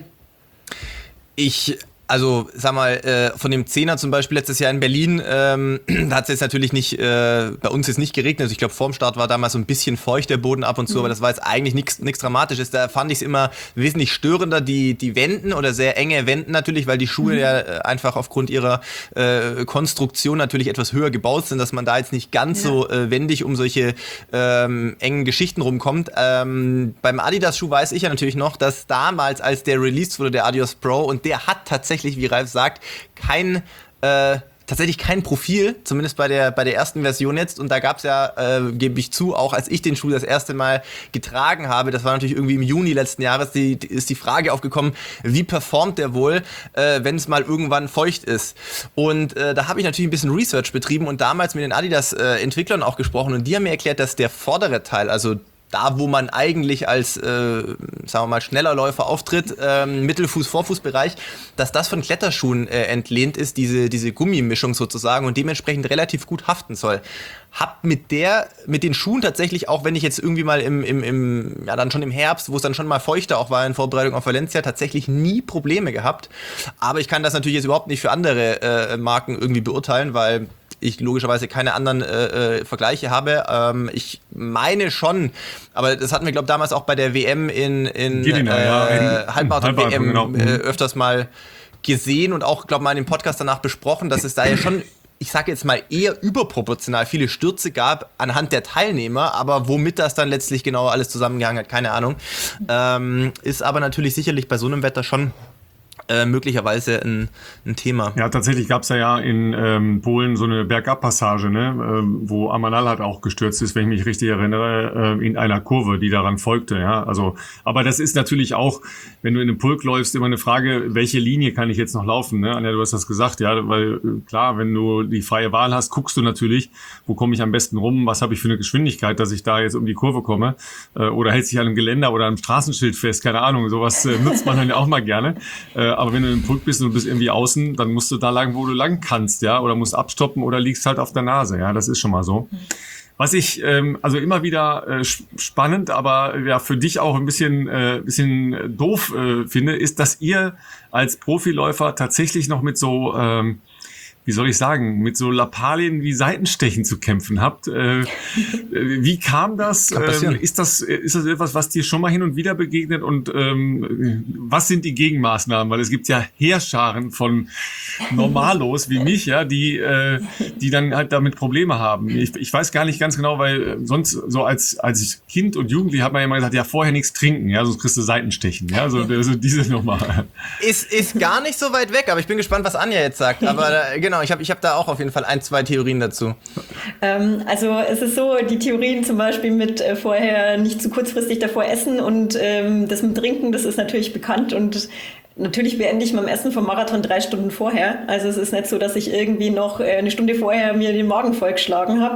Also, sag mal, von dem Zehner zum Beispiel letztes Jahr in Berlin, da hat es jetzt natürlich nicht, bei uns ist nicht geregnet. Also ich glaube, vorm Start war damals so ein bisschen feucht der Boden ab und zu, aber das war jetzt eigentlich nichts Dramatisches. Da fand ich es immer wesentlich störender, die Wänden oder sehr enge Wänden natürlich, weil die Schuhe ja einfach aufgrund ihrer Konstruktion natürlich etwas höher gebaut sind, dass man da jetzt nicht ganz so wendig um solche engen Geschichten rumkommt. Beim Adidas-Schuh weiß ich ja natürlich noch, dass damals, als der released wurde, der Adios Pro, und der hat tatsächlich, wie Ralf sagt, kein tatsächlich kein Profil, zumindest bei der ersten Version jetzt. Und da gab es ja, gebe ich zu, auch als ich den Schuh das erste Mal getragen habe, das war natürlich irgendwie im Juni letzten Jahres, ist die Frage aufgekommen, wie performt der wohl, wenn es mal irgendwann feucht ist. Und da habe ich natürlich ein bisschen Research betrieben und damals mit den Adidas-Entwicklern auch gesprochen. Und die haben mir erklärt, dass der vordere Teil, also da, wo man eigentlich als, sagen wir mal, schneller Läufer auftritt, Mittelfuß-Vorfußbereich, dass das von Kletterschuhen entlehnt ist, diese Gummimischung sozusagen und dementsprechend relativ gut haften soll. Hab mit den Schuhen tatsächlich, auch wenn ich jetzt irgendwie mal dann schon im Herbst, wo es dann schon mal feuchter auch war in Vorbereitung auf Valencia, tatsächlich nie Probleme gehabt. Aber ich kann das natürlich jetzt überhaupt nicht für andere Marken irgendwie beurteilen, weil ich logischerweise keine anderen Vergleiche habe. Ich meine schon, aber das hatten wir, glaube ich, damals auch bei der WM in Halbmarathon-WM genau. Öfters mal gesehen und auch, glaube ich, mal in dem Podcast danach besprochen, dass es da ja schon, ich sage jetzt mal, eher überproportional viele Stürze gab anhand der Teilnehmer, aber womit das dann letztlich genau alles zusammengehangen hat, keine Ahnung. Ist aber natürlich sicherlich bei so einem Wetter schon möglicherweise ein Thema. Ja, tatsächlich gab es ja in Polen so eine Bergabpassage, ne, wo Amanal halt auch gestürzt ist, wenn ich mich richtig erinnere, in einer Kurve, die daran folgte. Ja, also, aber das ist natürlich auch, wenn du in einem Pulk läufst, immer eine Frage, welche Linie kann ich jetzt noch laufen? Ne? Anja, du hast das gesagt, ja, weil klar, wenn du die freie Wahl hast, guckst du natürlich, wo komme ich am besten rum, was habe ich für eine Geschwindigkeit, dass ich da jetzt um die Kurve komme, oder hält sich an einem Geländer oder am Straßenschild fest, keine Ahnung, sowas nutzt man dann ja auch mal gerne. Aber wenn du im Pulk bist und du bist irgendwie außen, dann musst du da lang, wo du lang kannst, ja, oder musst abstoppen oder liegst halt auf der Nase, ja, das ist schon mal so. Was ich also immer wieder spannend, aber ja für dich auch ein bisschen doof finde, ist, dass ihr als Profiläufer tatsächlich noch mit so wie soll ich sagen, mit so Lappalien wie Seitenstechen zu kämpfen habt. Wie kam das? Ist das etwas, was dir schon mal hin und wieder begegnet? Und was sind die Gegenmaßnahmen? Weil es gibt ja Heerscharen von Normalos wie mich, ja, die dann halt damit Probleme haben. Ich weiß gar nicht ganz genau, weil sonst so als Kind und Jugendlich hat man ja immer gesagt, ja, vorher nichts trinken, ja, sonst kriegst du Seitenstechen. Ja, so diese Nummer. Ist gar nicht so weit weg, aber ich bin gespannt, was Anja jetzt sagt. Aber genau, ich hab da auch auf jeden Fall 1-2 Theorien dazu. Also es ist so, die Theorien zum Beispiel mit vorher nicht zu kurzfristig davor essen und das mit Trinken, das ist natürlich bekannt und natürlich beende ich mein Essen vom Marathon 3 Stunden vorher. Also es ist nicht so, dass ich irgendwie noch eine Stunde vorher mir den Magen vollgeschlagen habe.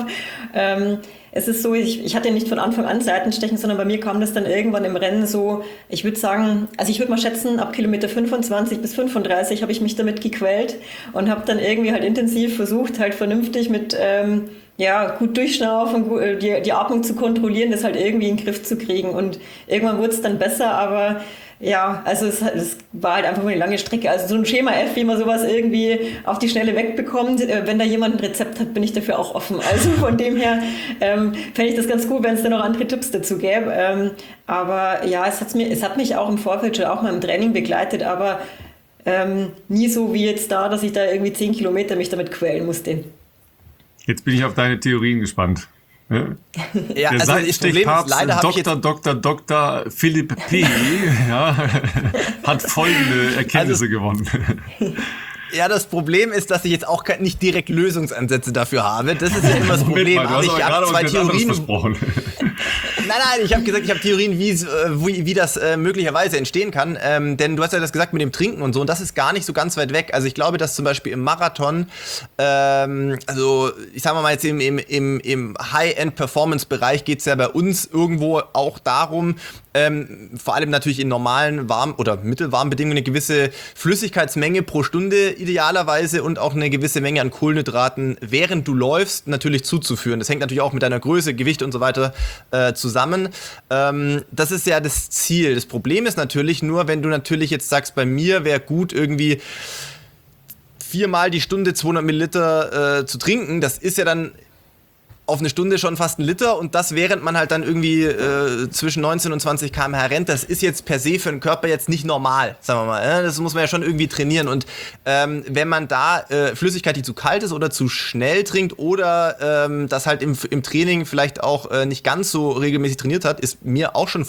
Es ist so, ich hatte nicht von Anfang an Seitenstechen, sondern bei mir kam das dann irgendwann im Rennen so, ich würde sagen, also ich würde mal schätzen, ab Kilometer 25 bis 35 habe ich mich damit gequält und habe dann irgendwie halt intensiv versucht, halt vernünftig mit gut durchschnaufen, die Atmung zu kontrollieren, das halt irgendwie in den Griff zu kriegen. Und irgendwann wurde es dann besser, aber ja, also es war halt einfach nur eine lange Strecke. Also so ein Schema F, wie man sowas irgendwie auf die Schnelle wegbekommt, wenn da jemand ein Rezept hat, bin ich dafür auch offen. Also von dem her fände ich das ganz gut, wenn es da noch andere Tipps dazu gäbe. Aber ja, es hat mich auch im Vorfeld schon auch mal im Training begleitet, aber nie so wie jetzt da, dass ich da irgendwie 10 Kilometer mich damit quälen musste. Jetzt bin ich auf deine Theorien gespannt. Ja, also das Problem ist, leider habe ich jetzt Dr. Philipp P. Hat folgende Erkenntnisse gewonnen. Ja, das Problem ist, dass ich jetzt auch nicht direkt Lösungsansätze dafür habe. Das ist ja immer das Problem. Du hast ich habe 2 Theorien. Nein, ich habe gesagt, ich habe Theorien, wie das möglicherweise entstehen kann. Denn du hast ja das gesagt mit dem Trinken und so, und das ist gar nicht so ganz weit weg. Also ich glaube, dass zum Beispiel im Marathon, also ich sage mal jetzt im High-End-Performance-Bereich geht es ja bei uns irgendwo auch darum, vor allem natürlich in normalen warm- oder mittelwarmen Bedingungen eine gewisse Flüssigkeitsmenge pro Stunde idealerweise und auch eine gewisse Menge an Kohlenhydraten, während du läufst, natürlich zuzuführen. Das hängt natürlich auch mit deiner Größe, Gewicht und so weiter zusammen. Das ist ja das Ziel. Das Problem ist natürlich nur, wenn du natürlich jetzt sagst, bei mir wäre gut irgendwie 4-mal die Stunde 200 Milliliter zu trinken, das ist ja dann auf eine Stunde schon fast 1 Liter und das während man halt dann irgendwie zwischen 19 und 20 km/h rennt, das ist jetzt per se für den Körper jetzt nicht normal, sagen wir mal. Das muss man ja schon irgendwie trainieren und wenn man da Flüssigkeit, die zu kalt ist oder zu schnell trinkt oder das halt im Training vielleicht auch nicht ganz so regelmäßig trainiert hat, ist mir auch schon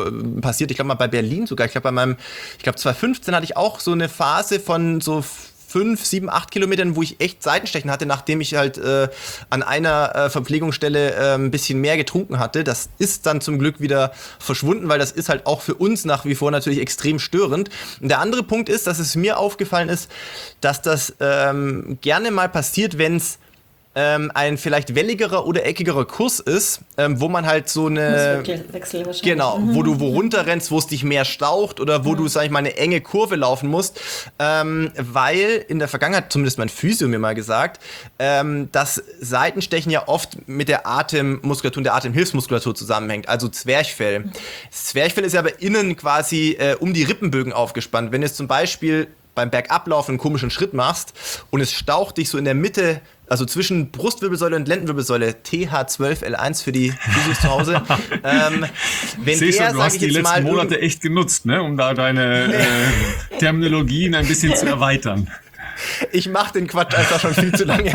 passiert, ich glaube mal bei Berlin sogar, ich glaube 2015 hatte ich auch so eine Phase von so 5, 7, 8 Kilometern, wo ich echt Seitenstechen hatte, nachdem ich halt an einer Verpflegungsstelle ein bisschen mehr getrunken hatte. Das ist dann zum Glück wieder verschwunden, weil das ist halt auch für uns nach wie vor natürlich extrem störend. Und der andere Punkt ist, dass es mir aufgefallen ist, dass das gerne mal passiert, wenn es ein vielleicht welligerer oder eckigerer Kurs ist, wo man halt so eine Wechsel wahrscheinlich. Genau, wo du runterrennst, wo es dich mehr staucht oder wo du, sag ich mal, eine enge Kurve laufen musst, weil in der Vergangenheit, zumindest mein Physio mir mal gesagt, dass Seitenstechen ja oft mit der Atemmuskulatur und der Atemhilfsmuskulatur zusammenhängt, also Zwerchfell. Das Zwerchfell ist ja aber innen quasi um die Rippenbögen aufgespannt. Wenn es zum Beispiel beim Bergablaufen einen komischen Schritt machst und es staucht dich so in der Mitte, also zwischen Brustwirbelsäule und Lendenwirbelsäule, TH12L1 für die Physios zu Hause. Wenn Siehst der, du hast die letzten Monate echt genutzt, ne, um da deine Terminologien ein bisschen zu erweitern. Ich mache den Quatsch einfach schon viel zu lange.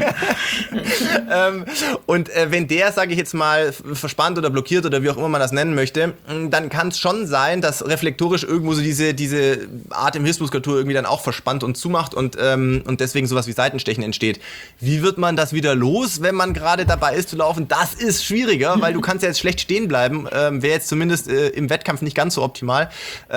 Wenn der, sage ich jetzt mal, verspannt oder blockiert oder wie auch immer man das nennen möchte, dann kann es schon sein, dass reflektorisch irgendwo so diese Atemhilfsmuskulatur irgendwie dann auch verspannt und zumacht und deswegen sowas wie Seitenstechen entsteht. Wie wird man das wieder los, wenn man gerade dabei ist zu laufen? Das ist schwieriger, weil du kannst ja jetzt schlecht stehen bleiben. Wäre jetzt zumindest im Wettkampf nicht ganz so optimal.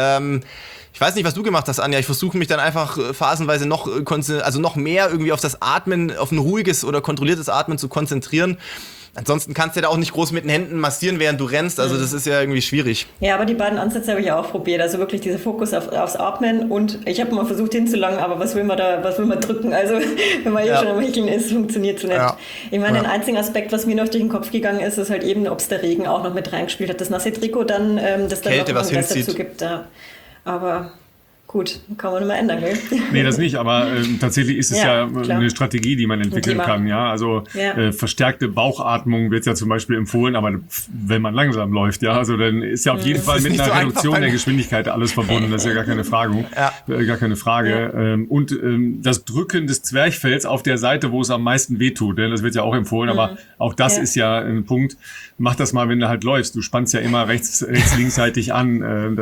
Ich weiß nicht, was du gemacht hast, Anja. Ich versuche mich dann einfach phasenweise noch mehr irgendwie auf das Atmen, auf ein ruhiges oder kontrolliertes Atmen zu konzentrieren. Ansonsten kannst du ja da auch nicht groß mit den Händen massieren, während du rennst. Also das ist ja irgendwie schwierig. Ja, aber die beiden Ansätze habe ich auch probiert. Also wirklich dieser Fokus aufs Atmen. Und ich habe mal versucht hinzulangen, aber was will man drücken? Also wenn man hier schon am Hecheln ist, funktioniert es nicht. Ja. Ich meine, den einzigen Aspekt, was mir noch durch den Kopf gegangen ist, ist halt eben, ob es der Regen auch noch mit reingespielt hat. Das nasse Trikot dann, das dann Kälte, noch was hinzieht. dazu gibt. Ja. Aber gut, kann man nicht mehr ändern, gell? Nee, das nicht, aber tatsächlich ist es ja eine Strategie, die man entwickeln kann. Ja, also verstärkte Bauchatmung wird ja zum Beispiel empfohlen, aber wenn man langsam läuft, ja, also dann ist ja auf jeden Fall mit einer so Reduktion der Geschwindigkeit alles verbunden, das ist ja gar keine Frage. Gar keine Frage. Und das Drücken des Zwerchfells auf der Seite, wo es am meisten wehtut, denn das wird ja auch empfohlen, aber auch das ist ja ein Punkt. Mach das mal, wenn du halt läufst. Du spannst ja immer rechts-linksseitig an.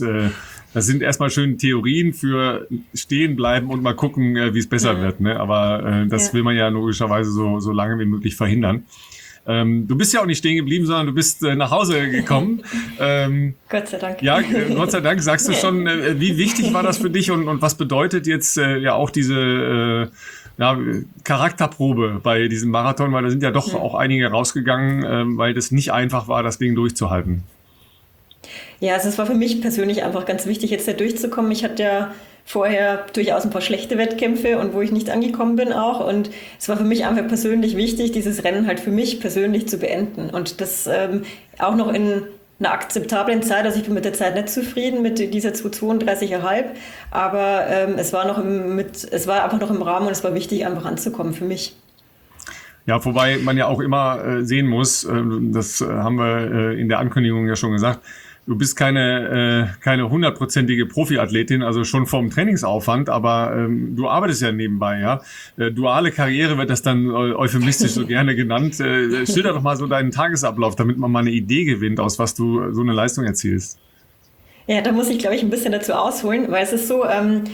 Das sind erstmal schöne Theorien für stehen bleiben und mal gucken, wie es besser wird. Ne? Aber das will man ja logischerweise so lange wie möglich verhindern. Du bist ja auch nicht stehen geblieben, sondern du bist nach Hause gekommen. Gott sei Dank. Ja, Gott sei Dank. Sagst du schon, wie wichtig war das für dich und was bedeutet jetzt ja auch diese Charakterprobe bei diesem Marathon? Weil da sind ja doch auch einige rausgegangen, weil das nicht einfach war, das Ding durchzuhalten. Ja, also es war für mich persönlich einfach ganz wichtig, jetzt da durchzukommen. Ich hatte ja vorher durchaus ein paar schlechte Wettkämpfe und wo ich nicht angekommen bin auch. Und es war für mich einfach persönlich wichtig, dieses Rennen halt für mich persönlich zu beenden. Und das auch noch in einer akzeptablen Zeit. Also ich bin mit der Zeit nicht zufrieden, mit dieser 2:32,5. Aber es war einfach noch im Rahmen und es war wichtig, einfach anzukommen für mich. Ja, wobei man ja auch immer sehen muss, das haben wir in der Ankündigung ja schon gesagt, du bist keine 100%ige Profiathletin, also schon vom Trainingsaufwand, aber du arbeitest ja nebenbei, ja. Duale Karriere wird das dann euphemistisch so gerne genannt. Schilder doch mal so deinen Tagesablauf, damit man mal eine Idee gewinnt, aus was du so eine Leistung erzielst. Ja, da muss ich, glaube ich, ein bisschen dazu ausholen, weil es ist so,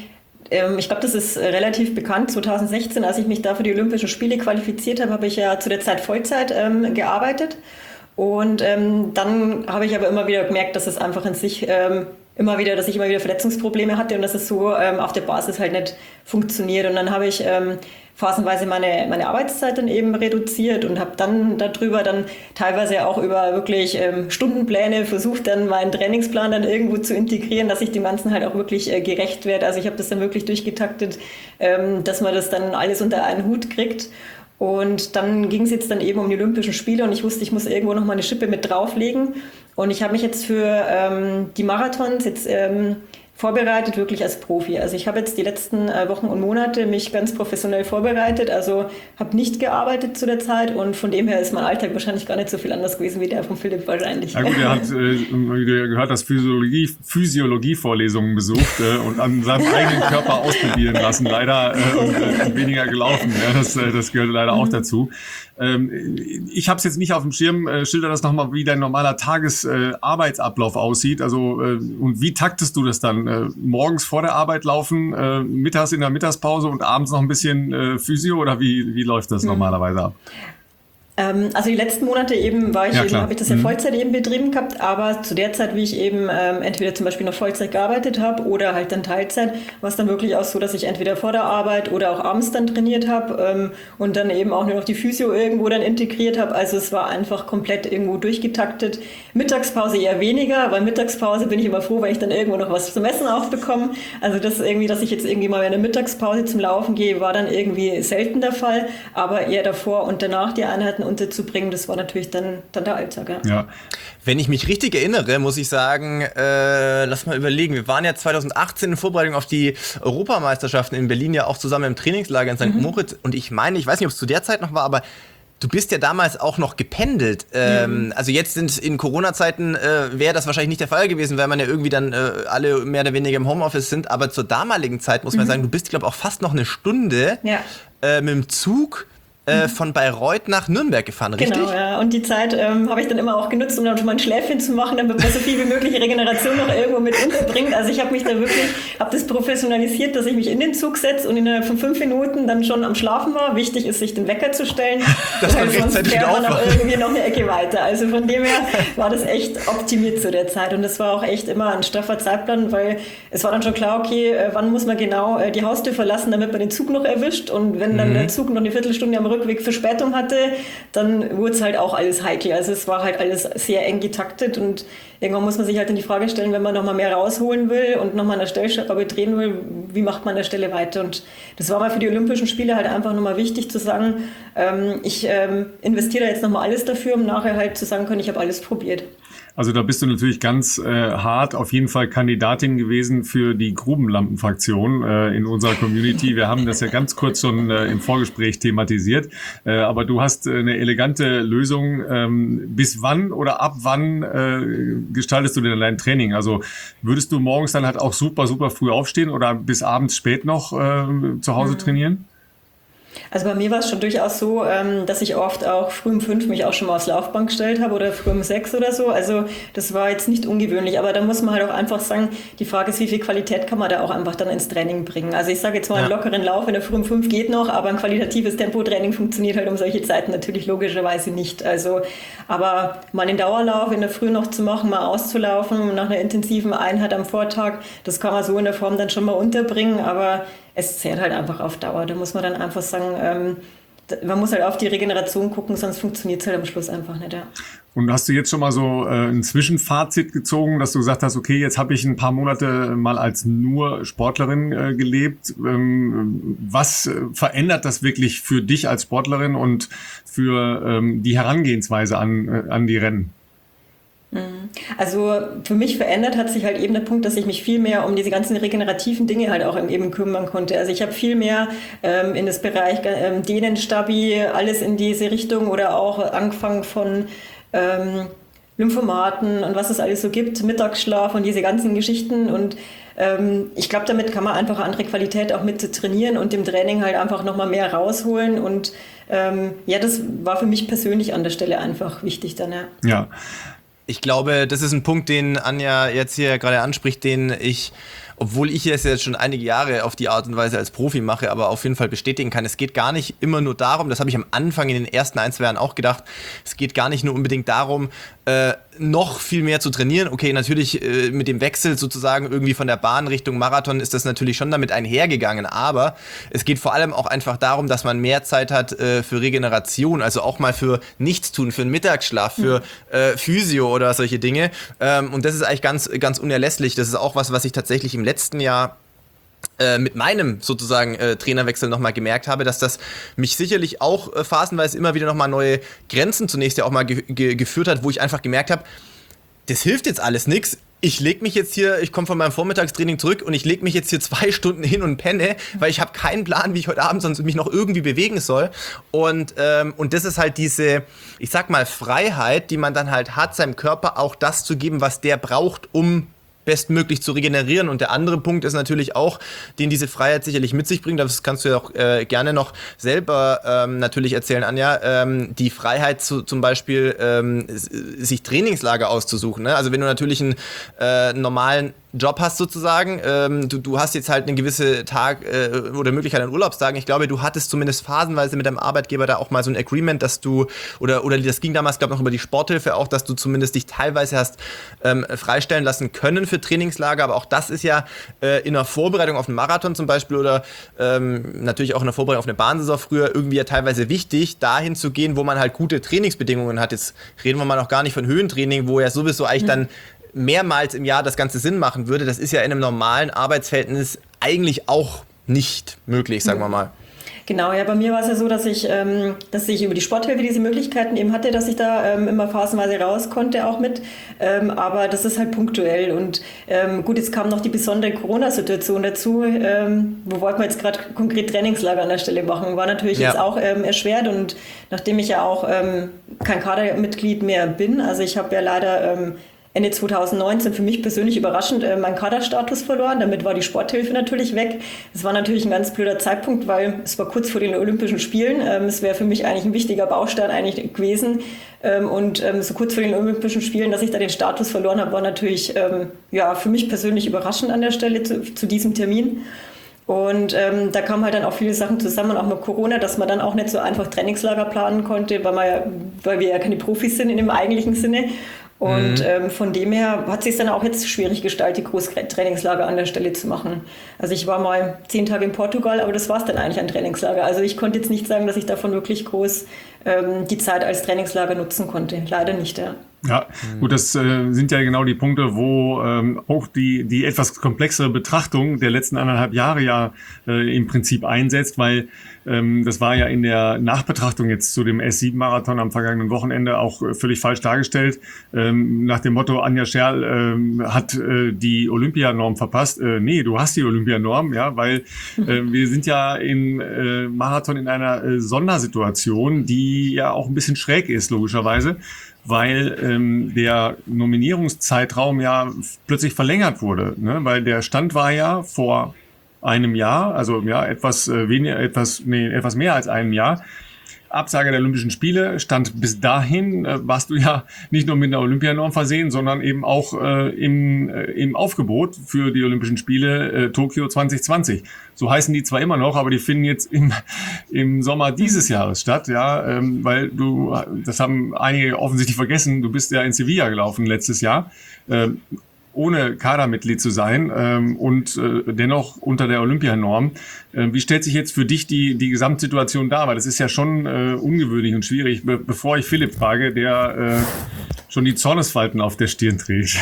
ich glaube, das ist relativ bekannt. 2016, als ich mich da für die Olympischen Spiele qualifiziert habe, habe ich ja zu der Zeit Vollzeit gearbeitet. Und dann habe ich aber immer wieder gemerkt, dass es einfach in sich dass ich immer wieder Verletzungsprobleme hatte und dass es so auf der Basis halt nicht funktioniert. Und dann habe ich phasenweise meine Arbeitszeit dann eben reduziert und habe dann darüber dann teilweise auch über wirklich Stundenpläne versucht, dann meinen Trainingsplan dann irgendwo zu integrieren, dass ich dem Ganzen halt auch wirklich gerecht werde. Also ich habe das dann wirklich durchgetaktet, dass man das dann alles unter einen Hut kriegt. Und dann ging es jetzt dann eben um die Olympischen Spiele und ich wusste, ich muss irgendwo noch mal eine Schippe mit drauflegen. Und ich habe mich jetzt für die Marathons jetzt vorbereitet, wirklich als Profi. Also ich habe jetzt die letzten Wochen und Monate mich ganz professionell vorbereitet, also habe nicht gearbeitet zu der Zeit und von dem her ist mein Alltag wahrscheinlich gar nicht so viel anders gewesen wie der von Philipp wahrscheinlich. Ja gut, er hat, wie du ja gehört hast, Physiologie-Vorlesungen besucht und an seinem eigenen Körper ausprobieren lassen, leider und weniger gelaufen. Ja, das gehört leider auch dazu. Ich habe es jetzt nicht auf dem Schirm. Schilder das nochmal, wie dein normaler Tagesarbeitsablauf aussieht. Also und wie taktest du das dann? dann morgens vor der Arbeit laufen, mittags in der Mittagspause und abends noch ein bisschen Physio oder wie läuft das normalerweise ab? Also die letzten Monate eben habe ich das ja Vollzeit eben betrieben gehabt, aber zu der Zeit, wie ich eben entweder zum Beispiel noch Vollzeit gearbeitet habe oder halt dann Teilzeit, war es dann wirklich auch so, dass ich entweder vor der Arbeit oder auch abends dann trainiert habe und dann eben auch nur noch die Physio irgendwo dann integriert habe. Also es war einfach komplett irgendwo durchgetaktet. Mittagspause eher weniger, weil Mittagspause bin ich immer froh, weil ich dann irgendwo noch was zum Essen aufbekomme. Also das irgendwie, dass ich jetzt irgendwie mal in der Mittagspause zum Laufen gehe, war dann irgendwie selten der Fall, aber eher davor und danach die Einheiten unterzubringen, das war natürlich dann der Alltag. Ja. Wenn ich mich richtig erinnere, muss ich sagen, lass mal überlegen, wir waren ja 2018 in Vorbereitung auf die Europameisterschaften in Berlin ja auch zusammen im Trainingslager in St. Moritz und ich meine, ich weiß nicht, ob es zu der Zeit noch war, aber du bist ja damals auch noch gependelt. Also jetzt sind in Corona-Zeiten wäre das wahrscheinlich nicht der Fall gewesen, weil man ja irgendwie dann alle mehr oder weniger im Homeoffice sind, aber zur damaligen Zeit muss man sagen, du bist, glaube ich, auch fast noch eine Stunde mit dem Zug von Bayreuth nach Nürnberg gefahren, richtig? Genau, ja. Und die Zeit habe ich dann immer auch genutzt, um dann schon mal ein Schläfchen zu machen, damit man so viel wie möglich Regeneration noch irgendwo mit unterbringt. Also ich habe mich da wirklich, habe das professionalisiert, dass ich mich in den Zug setze und innerhalb von 5 Minuten dann schon am Schlafen war. Wichtig ist, sich den Wecker zu stellen, dass man sonst rechtzeitig fährt man aufwacht. auch irgendwie noch eine Ecke weiter. Also von dem her war das echt optimiert zu der Zeit und das war auch echt immer ein straffer Zeitplan, weil es war dann schon klar, okay, wann muss man genau die Haustür verlassen, damit man den Zug noch erwischt und wenn dann der Zug noch eine Viertelstunde am Rückweg Verspätung hatte, dann wurde es halt auch alles heikel. Also es war halt alles sehr eng getaktet und irgendwann muss man sich halt dann die Frage stellen, wenn man nochmal mehr rausholen will und nochmal an der Stellschraube drehen will, wie macht man an der Stelle weiter? Und das war mal für die Olympischen Spiele halt einfach nochmal wichtig zu sagen, ich investiere jetzt nochmal alles dafür, um nachher halt zu sagen können, ich habe alles probiert. Also da bist du natürlich ganz hart auf jeden Fall Kandidatin gewesen für die Grubenlampenfraktion in unserer Community. Wir haben das ja ganz kurz schon im Vorgespräch thematisiert. Aber du hast eine elegante Lösung. Bis wann oder ab wann gestaltest du denn dein Training? Also würdest du morgens dann halt auch super früh aufstehen oder bis abends spät noch zu Hause trainieren? Also bei mir war es schon durchaus so, dass ich oft auch früh um 5 mich auch schon mal aufs Laufband gestellt habe oder früh um 6 oder so. Also das war jetzt nicht ungewöhnlich, aber da muss man halt auch einfach sagen, die Frage ist, wie viel Qualität kann man da auch einfach dann ins Training bringen. Also ich sage jetzt mal, einen lockeren Lauf in der früh um 5 geht noch, aber ein qualitatives Tempotraining funktioniert halt um solche Zeiten natürlich logischerweise nicht. Also, aber mal den Dauerlauf in der Früh noch zu machen, mal auszulaufen nach einer intensiven Einheit am Vortag, das kann man so in der Form dann schon mal unterbringen, aber es zehrt halt einfach auf Dauer. Da muss man dann einfach sagen, man muss halt auf die Regeneration gucken, sonst funktioniert es halt am Schluss einfach nicht. Ja. Und hast du jetzt schon mal so ein Zwischenfazit gezogen, dass du gesagt hast, okay, jetzt habe ich ein paar Monate mal als nur Sportlerin gelebt. Was verändert das wirklich für dich als Sportlerin und für die Herangehensweise an die Rennen? Also für mich verändert hat sich halt eben der Punkt, dass ich mich viel mehr um diese ganzen regenerativen Dinge halt auch eben kümmern konnte. Also ich habe viel mehr in das Bereich Dehnen, Stabi, alles in diese Richtung oder auch angefangen von Lymphomaten und was es alles so gibt, Mittagsschlaf und diese ganzen Geschichten und ich glaube, damit kann man einfach andere Qualität auch mit trainieren und im Training halt einfach nochmal mehr rausholen und ja, das war für mich persönlich an der Stelle einfach wichtig dann, ja. Ja. Ich glaube, das ist ein Punkt, den Anja jetzt hier gerade anspricht, den ich, obwohl ich es jetzt schon einige Jahre auf die Art und Weise als Profi mache, aber auf jeden Fall bestätigen kann. Es geht gar nicht immer nur darum, das habe ich am Anfang in den ersten 1-2 Jahren auch gedacht, es geht gar nicht nur unbedingt darum, noch viel mehr zu trainieren. Okay, natürlich mit dem Wechsel sozusagen irgendwie von der Bahn Richtung Marathon ist das natürlich schon damit einhergegangen, aber es geht vor allem auch einfach darum, dass man mehr Zeit hat für Regeneration, also auch mal für Nichtstun, für einen Mittagsschlaf, für Physio oder solche Dinge. Und das ist eigentlich ganz unerlässlich. Das ist auch was ich tatsächlich im letzten Jahr mit meinem sozusagen Trainerwechsel nochmal gemerkt habe, dass das mich sicherlich auch phasenweise immer wieder nochmal neue Grenzen zunächst ja auch mal geführt hat, wo ich einfach gemerkt habe, das hilft jetzt alles nichts. Ich lege mich jetzt hier, ich komme von meinem Vormittagstraining zurück und ich lege mich jetzt hier 2 Stunden hin und penne, weil ich habe keinen Plan, wie ich heute Abend sonst mich noch irgendwie bewegen soll. Und das ist halt diese, ich sag mal, Freiheit, die man dann halt hat, seinem Körper auch das zu geben, was der braucht, um bestmöglich zu regenerieren. Und der andere Punkt ist natürlich auch, den diese Freiheit sicherlich mit sich bringt, das kannst du ja auch gerne noch selber natürlich erzählen, Anja, die Freiheit zum Beispiel sich Trainingslager auszusuchen. Ne? Also wenn du natürlich einen normalen Job hast sozusagen. Du hast jetzt halt eine gewisse oder Möglichkeit an Urlaubstagen. Ich glaube, du hattest zumindest phasenweise mit deinem Arbeitgeber da auch mal so ein Agreement, dass du, oder das ging damals, glaube ich, noch über die Sporthilfe auch, dass du zumindest dich teilweise hast freistellen lassen können für Trainingslager. Aber auch das ist ja in der Vorbereitung auf einen Marathon zum Beispiel oder natürlich auch in der Vorbereitung auf eine Bahnsaison früher irgendwie ja teilweise wichtig, dahin zu gehen, wo man halt gute Trainingsbedingungen hat. Jetzt reden wir mal noch gar nicht von Höhentraining, wo ja sowieso eigentlich dann mehrmals im Jahr das Ganze Sinn machen würde. Das ist ja in einem normalen Arbeitsverhältnis eigentlich auch nicht möglich, sagen wir mal. Genau, ja, bei mir war es ja so, dass ich über die Sporthilfe diese Möglichkeiten eben hatte, dass ich da immer phasenweise raus konnte auch mit. Aber das ist halt punktuell. Und gut, jetzt kam noch die besondere Corona-Situation dazu. Wo wollten wir jetzt gerade konkret Trainingslager an der Stelle machen? War natürlich jetzt auch erschwert. Und nachdem ich ja auch kein Kadermitglied mehr bin, also ich habe ja leider Ende 2019 für mich persönlich überraschend meinen Kaderstatus verloren. Damit war die Sporthilfe natürlich weg. Das war natürlich ein ganz blöder Zeitpunkt, weil es war kurz vor den Olympischen Spielen. Es wäre für mich eigentlich ein wichtiger Baustein eigentlich gewesen. Und so kurz vor den Olympischen Spielen, dass ich da den Status verloren habe, war natürlich für mich persönlich überraschend an der Stelle zu diesem Termin. Und da kamen halt dann auch viele Sachen zusammen, auch mit Corona, dass man dann auch nicht so einfach Trainingslager planen konnte, weil wir ja keine Profis sind in dem eigentlichen Sinne. Und von dem her hat es sich dann auch jetzt schwierig gestaltet, die Großtrainingslager an der Stelle zu machen. Also ich war mal 10 Tage in Portugal, aber das war es dann eigentlich an Trainingslager. Also ich konnte jetzt nicht sagen, dass ich davon wirklich groß die Zeit als Trainingslager nutzen konnte. Leider nicht, ja. Ja, gut, das sind ja genau die Punkte, wo auch die etwas komplexere Betrachtung der letzten 1,5 Jahre im Prinzip einsetzt, weil das war ja in der Nachbetrachtung jetzt zu dem S7-Marathon am vergangenen Wochenende auch völlig falsch dargestellt. Nach dem Motto, Anja Scherl hat die Olympianorm verpasst. Nee, du hast die Olympianorm, ja, weil wir sind ja im Marathon in einer Sondersituation, die ja auch ein bisschen schräg ist, logischerweise, weil der Nominierungszeitraum ja plötzlich verlängert wurde, ne? Weil der Stand war ja vor einem Jahr, also ja etwas mehr als einem Jahr. Absage der Olympischen Spiele stand bis dahin, warst du ja nicht nur mit einer Olympianorm versehen, sondern eben auch im Aufgebot für die Olympischen Spiele Tokio 2020. So heißen die zwar immer noch, aber die finden jetzt im Sommer dieses Jahres statt, ja, weil das haben einige offensichtlich vergessen, du bist ja in Sevilla gelaufen letztes Jahr, ohne Kadermitglied zu sein und dennoch unter der Olympianorm. Wie stellt sich jetzt für dich die Gesamtsituation dar? Weil das ist ja schon ungewöhnlich und schwierig, bevor ich Philipp frage, der schon die Zornesfalten auf der Stirn trägt.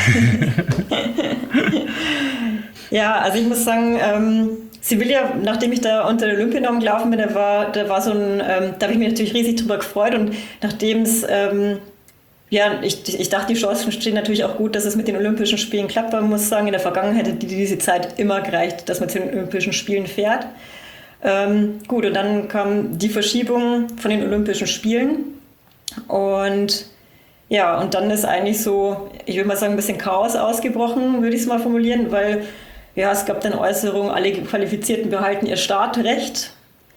Ja, also ich muss sagen, Sevilla, nachdem ich da unter der Olympianorm gelaufen bin, da war so ein, da habe ich mich natürlich riesig drüber gefreut und nachdem es ich dachte, die Chancen stehen natürlich auch gut, dass es mit den Olympischen Spielen klappt. Man muss sagen, in der Vergangenheit hätte diese Zeit immer gereicht, dass man zu den Olympischen Spielen fährt. Gut, und dann kam die Verschiebung von den Olympischen Spielen. Und ja, und dann ist eigentlich so, ich würde mal sagen, ein bisschen Chaos ausgebrochen, würde ich es mal formulieren, weil ja, es gab dann Äußerungen, alle Qualifizierten behalten ihr Startrecht.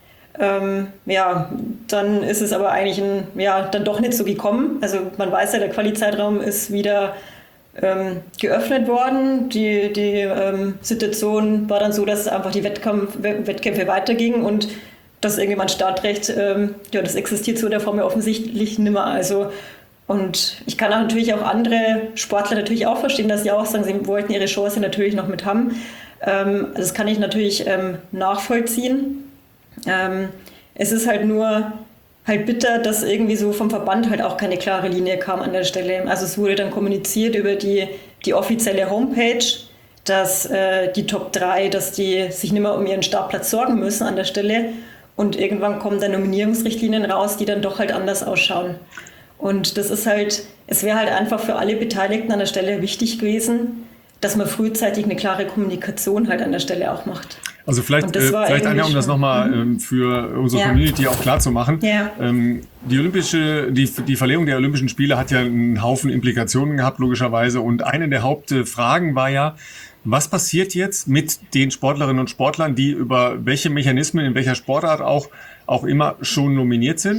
Dann ist es aber eigentlich dann doch nicht so gekommen. Also man weiß ja, der Quali-Zeitraum ist wieder geöffnet worden. Die Situation war dann so, dass einfach die Wettkämpfe weitergingen und dass irgendjemand Startrecht, das existiert so in der Form ja offensichtlich nicht mehr. Also, und ich kann auch natürlich auch andere Sportler natürlich auch verstehen, dass sie auch sagen, sie wollten ihre Chance natürlich noch mit haben. Das kann ich natürlich nachvollziehen. Es ist halt nur bitter, dass irgendwie so vom Verband halt auch keine klare Linie kam an der Stelle. Also es wurde dann kommuniziert über die offizielle Homepage, dass die Top 3, dass die sich nicht mehr um ihren Startplatz sorgen müssen an der Stelle. Und irgendwann kommen dann Nominierungsrichtlinien raus, die dann doch halt anders ausschauen. Und das ist halt, es wäre halt einfach für alle Beteiligten an der Stelle wichtig gewesen, dass man frühzeitig eine klare Kommunikation halt an der Stelle auch macht. Also vielleicht Anja, um das nochmal für unsere Community auch klar zu machen. Ja. Die Verlegung der Olympischen Spiele hat ja einen Haufen Implikationen gehabt, logischerweise. Und eine der Hauptfragen war ja, was passiert jetzt mit den Sportlerinnen und Sportlern, die über welche Mechanismen, in welcher Sportart auch immer schon nominiert sind?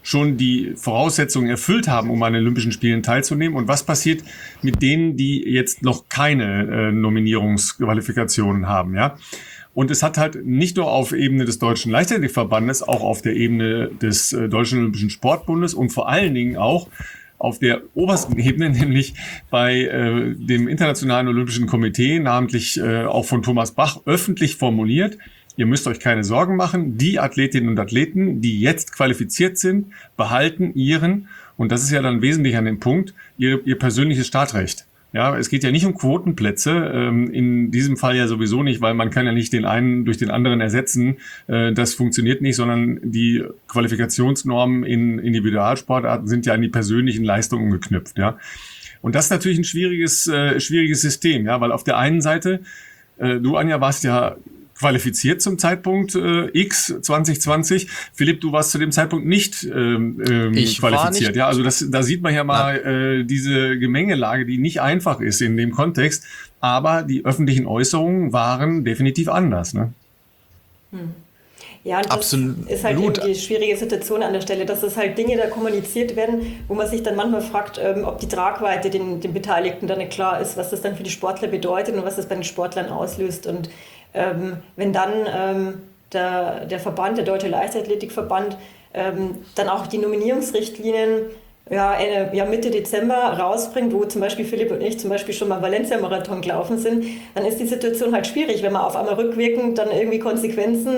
schon die Voraussetzungen erfüllt haben, um an den Olympischen Spielen teilzunehmen? Und was passiert mit denen, die jetzt noch keine Nominierungsqualifikationen haben, ja? Und es hat halt nicht nur auf Ebene des Deutschen Leichtathletikverbandes, auch auf der Ebene des Deutschen Olympischen Sportbundes und vor allen Dingen auch auf der obersten Ebene, nämlich bei dem Internationalen Olympischen Komitee, namentlich auch von Thomas Bach, öffentlich formuliert: Ihr müsst euch keine Sorgen machen, die Athletinnen und Athleten, die jetzt qualifiziert sind, behalten ihren, und das ist ja dann wesentlich an dem Punkt, ihr persönliches Startrecht. Ja, es geht ja nicht um Quotenplätze, in diesem Fall ja sowieso nicht, weil man kann ja nicht den einen durch den anderen ersetzen. Das funktioniert nicht, sondern die Qualifikationsnormen in Individualsportarten sind ja an die persönlichen Leistungen geknüpft. Ja, und das ist natürlich ein schwieriges System, ja, weil auf der einen Seite, du, Anja, warst ja qualifiziert zum Zeitpunkt X 2020. Philipp, du warst zu dem Zeitpunkt nicht qualifiziert. Nicht. Ja, also da sieht man ja mal diese Gemengelage, die nicht einfach ist in dem Kontext. Aber die öffentlichen Äußerungen waren definitiv anders. Ne? Ja, und das Absolut. ist halt eben die schwierige Situation an der Stelle, dass es halt Dinge da kommuniziert werden, wo man sich dann manchmal fragt, ob die Tragweite den Beteiligten dann nicht klar ist, was das dann für die Sportler bedeutet und was das bei den Sportlern auslöst. Und wenn dann der Verband, der Deutsche Leichtathletikverband, dann auch die Nominierungsrichtlinien Mitte Dezember rausbringt, wo zum Beispiel Philipp und ich zum Beispiel schon mal Valencia-Marathon gelaufen sind, dann ist die Situation halt schwierig, wenn man auf einmal rückwirkend dann irgendwie Konsequenzen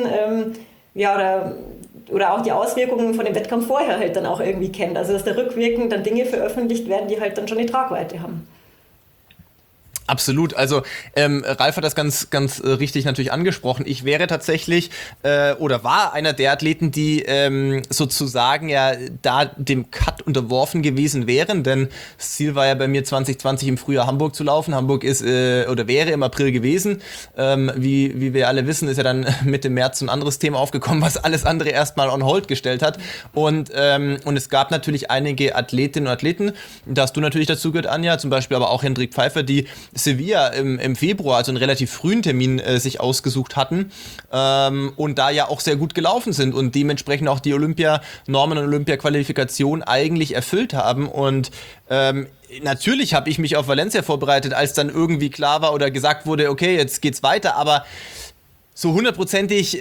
oder auch die Auswirkungen von dem Wettkampf vorher halt dann auch irgendwie kennt. Also dass da rückwirkend dann Dinge veröffentlicht werden, die halt dann schon eine Tragweite haben. Absolut. Also Ralf hat das ganz richtig natürlich angesprochen. Ich wäre tatsächlich oder war einer der Athleten, die sozusagen ja da dem Cut unterworfen gewesen wären, denn das Ziel war ja bei mir 2020 im Frühjahr Hamburg zu laufen. Hamburg ist oder wäre im April gewesen. Wie wir alle wissen, ist ja dann Mitte März ein anderes Thema aufgekommen, was alles andere erstmal on hold gestellt hat. Und es gab natürlich einige Athletinnen und Athleten, da hast du natürlich dazu gehört, Anja, zum Beispiel aber auch Hendrik Pfeiffer, die Sevilla im Februar, also einen relativ frühen Termin sich ausgesucht hatten und da ja auch sehr gut gelaufen sind und dementsprechend auch die Olympianormen und Olympia-Qualifikation eigentlich erfüllt haben. Und natürlich habe ich mich auf Valencia vorbereitet, als dann irgendwie klar war oder gesagt wurde, okay, jetzt geht's weiter, aber so hundertprozentig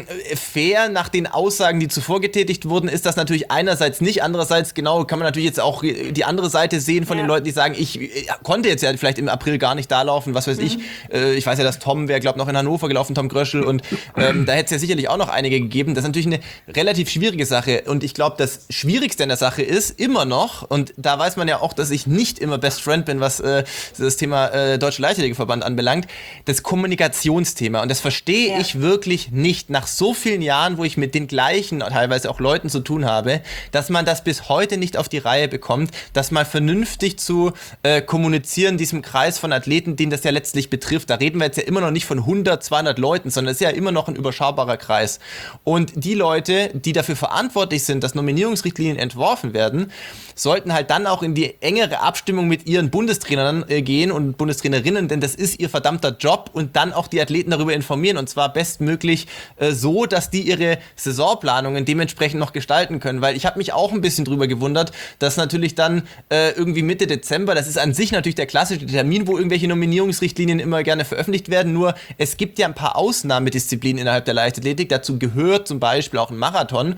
fair nach den Aussagen, die zuvor getätigt wurden, ist das natürlich einerseits nicht. Andererseits, genau, kann man natürlich jetzt auch die andere Seite sehen von den Leuten, die sagen, ich konnte jetzt ja vielleicht im April gar nicht da laufen, was weiß ich. Ich weiß ja, dass Tom wäre, glaube ich, noch in Hannover gelaufen, Tom Gröschel, und da hätte es ja sicherlich auch noch einige gegeben. Das ist natürlich eine relativ schwierige Sache. Und ich glaube, das Schwierigste an der Sache ist immer noch, und da weiß man ja auch, dass ich nicht immer Best Friend bin, was das Thema Deutsche Leichtathletikverband anbelangt, das Kommunikationsthema. Und das verstehe ich wirklich nicht, nach so vielen Jahren, wo ich mit den gleichen, teilweise auch Leuten zu tun habe, dass man das bis heute nicht auf die Reihe bekommt, das mal vernünftig zu kommunizieren, diesem Kreis von Athleten, den das ja letztlich betrifft. Da reden wir jetzt ja immer noch nicht von 100, 200 Leuten, sondern es ist ja immer noch ein überschaubarer Kreis. Und die Leute, die dafür verantwortlich sind, dass Nominierungsrichtlinien entworfen werden, sollten halt dann auch in die engere Abstimmung mit ihren Bundestrainern gehen und Bundestrainerinnen, denn das ist ihr verdammter Job, und dann auch die Athleten darüber informieren, und zwar bestmöglich so, dass die ihre Saisonplanungen dementsprechend noch gestalten können, weil ich habe mich auch ein bisschen drüber gewundert, dass natürlich dann irgendwie Mitte Dezember, das ist an sich natürlich der klassische Termin, wo irgendwelche Nominierungsrichtlinien immer gerne veröffentlicht werden, nur es gibt ja ein paar Ausnahmedisziplinen innerhalb der Leichtathletik, dazu gehört zum Beispiel auch ein Marathon,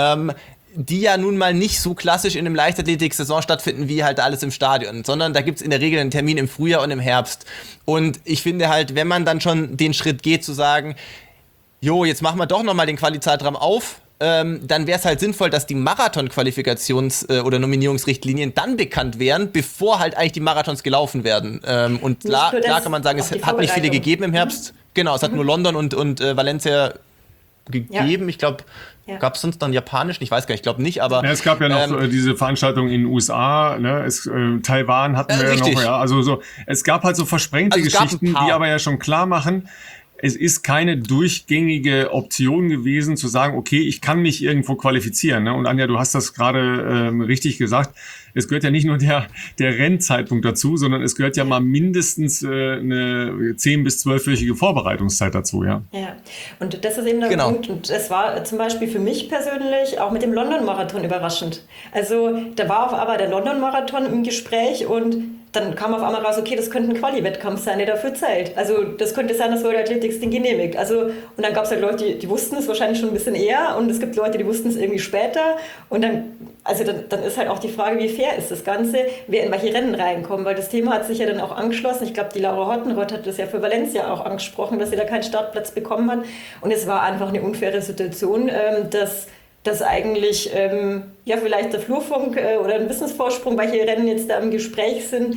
die ja nun mal nicht so klassisch in einem Leichtathletik-Saison stattfinden wie halt alles im Stadion, sondern da gibt es in der Regel einen Termin im Frühjahr und im Herbst. Und ich finde halt, wenn man dann schon den Schritt geht, zu sagen, jetzt machen wir doch nochmal den Quali-Zeitraum auf, dann wäre es halt sinnvoll, dass die Marathon-Qualifikations- oder Nominierungsrichtlinien dann bekannt wären, bevor halt eigentlich die Marathons gelaufen werden. Und klar kann man sagen, es hat nicht viele gegeben im Herbst. Genau, es hat nur London und Valencia gegeben. Ja. Ich glaube, gab es sonst noch einen japanischen? Ich weiß gar nicht, ich glaube nicht, aber... Ja, es gab ja noch diese Veranstaltungen in den USA, ne? Taiwan hatten wir ja noch, ja. Also so, es gab halt so versprengte Geschichten, die aber ja schon klar machen, es ist keine durchgängige Option gewesen, zu sagen, okay, ich kann mich irgendwo qualifizieren. Ne? Und Anja, du hast das gerade richtig gesagt. Es gehört ja nicht nur der Rennzeitpunkt dazu, sondern es gehört ja mal mindestens eine 10- bis 12-wöchige Vorbereitungszeit dazu. Ja. Ja, und das ist eben der Punkt. Und das war zum Beispiel für mich persönlich auch mit dem London-Marathon überraschend. Also da war auf einmal der London-Marathon im Gespräch und dann kam auf einmal raus, okay, das könnte ein Quali-Wettkampf sein, der dafür zählt. Also das könnte sein, dass World Athletics den genehmigt. Also, und dann gab es halt Leute, die wussten es wahrscheinlich schon ein bisschen eher und es gibt Leute, die wussten es irgendwie später. Und dann ist halt auch die Frage, wie fair ist das Ganze, wer in welche Rennen reinkommt. Weil das Thema hat sich ja dann auch angeschlossen. Ich glaube, die Laura Hottenrott hat das ja für Valencia auch angesprochen, dass sie da keinen Startplatz bekommen hat. Und es war einfach eine unfaire Situation, dass eigentlich vielleicht der Flurfunk oder ein Wissensvorsprung, welche Rennen jetzt da im Gespräch sind,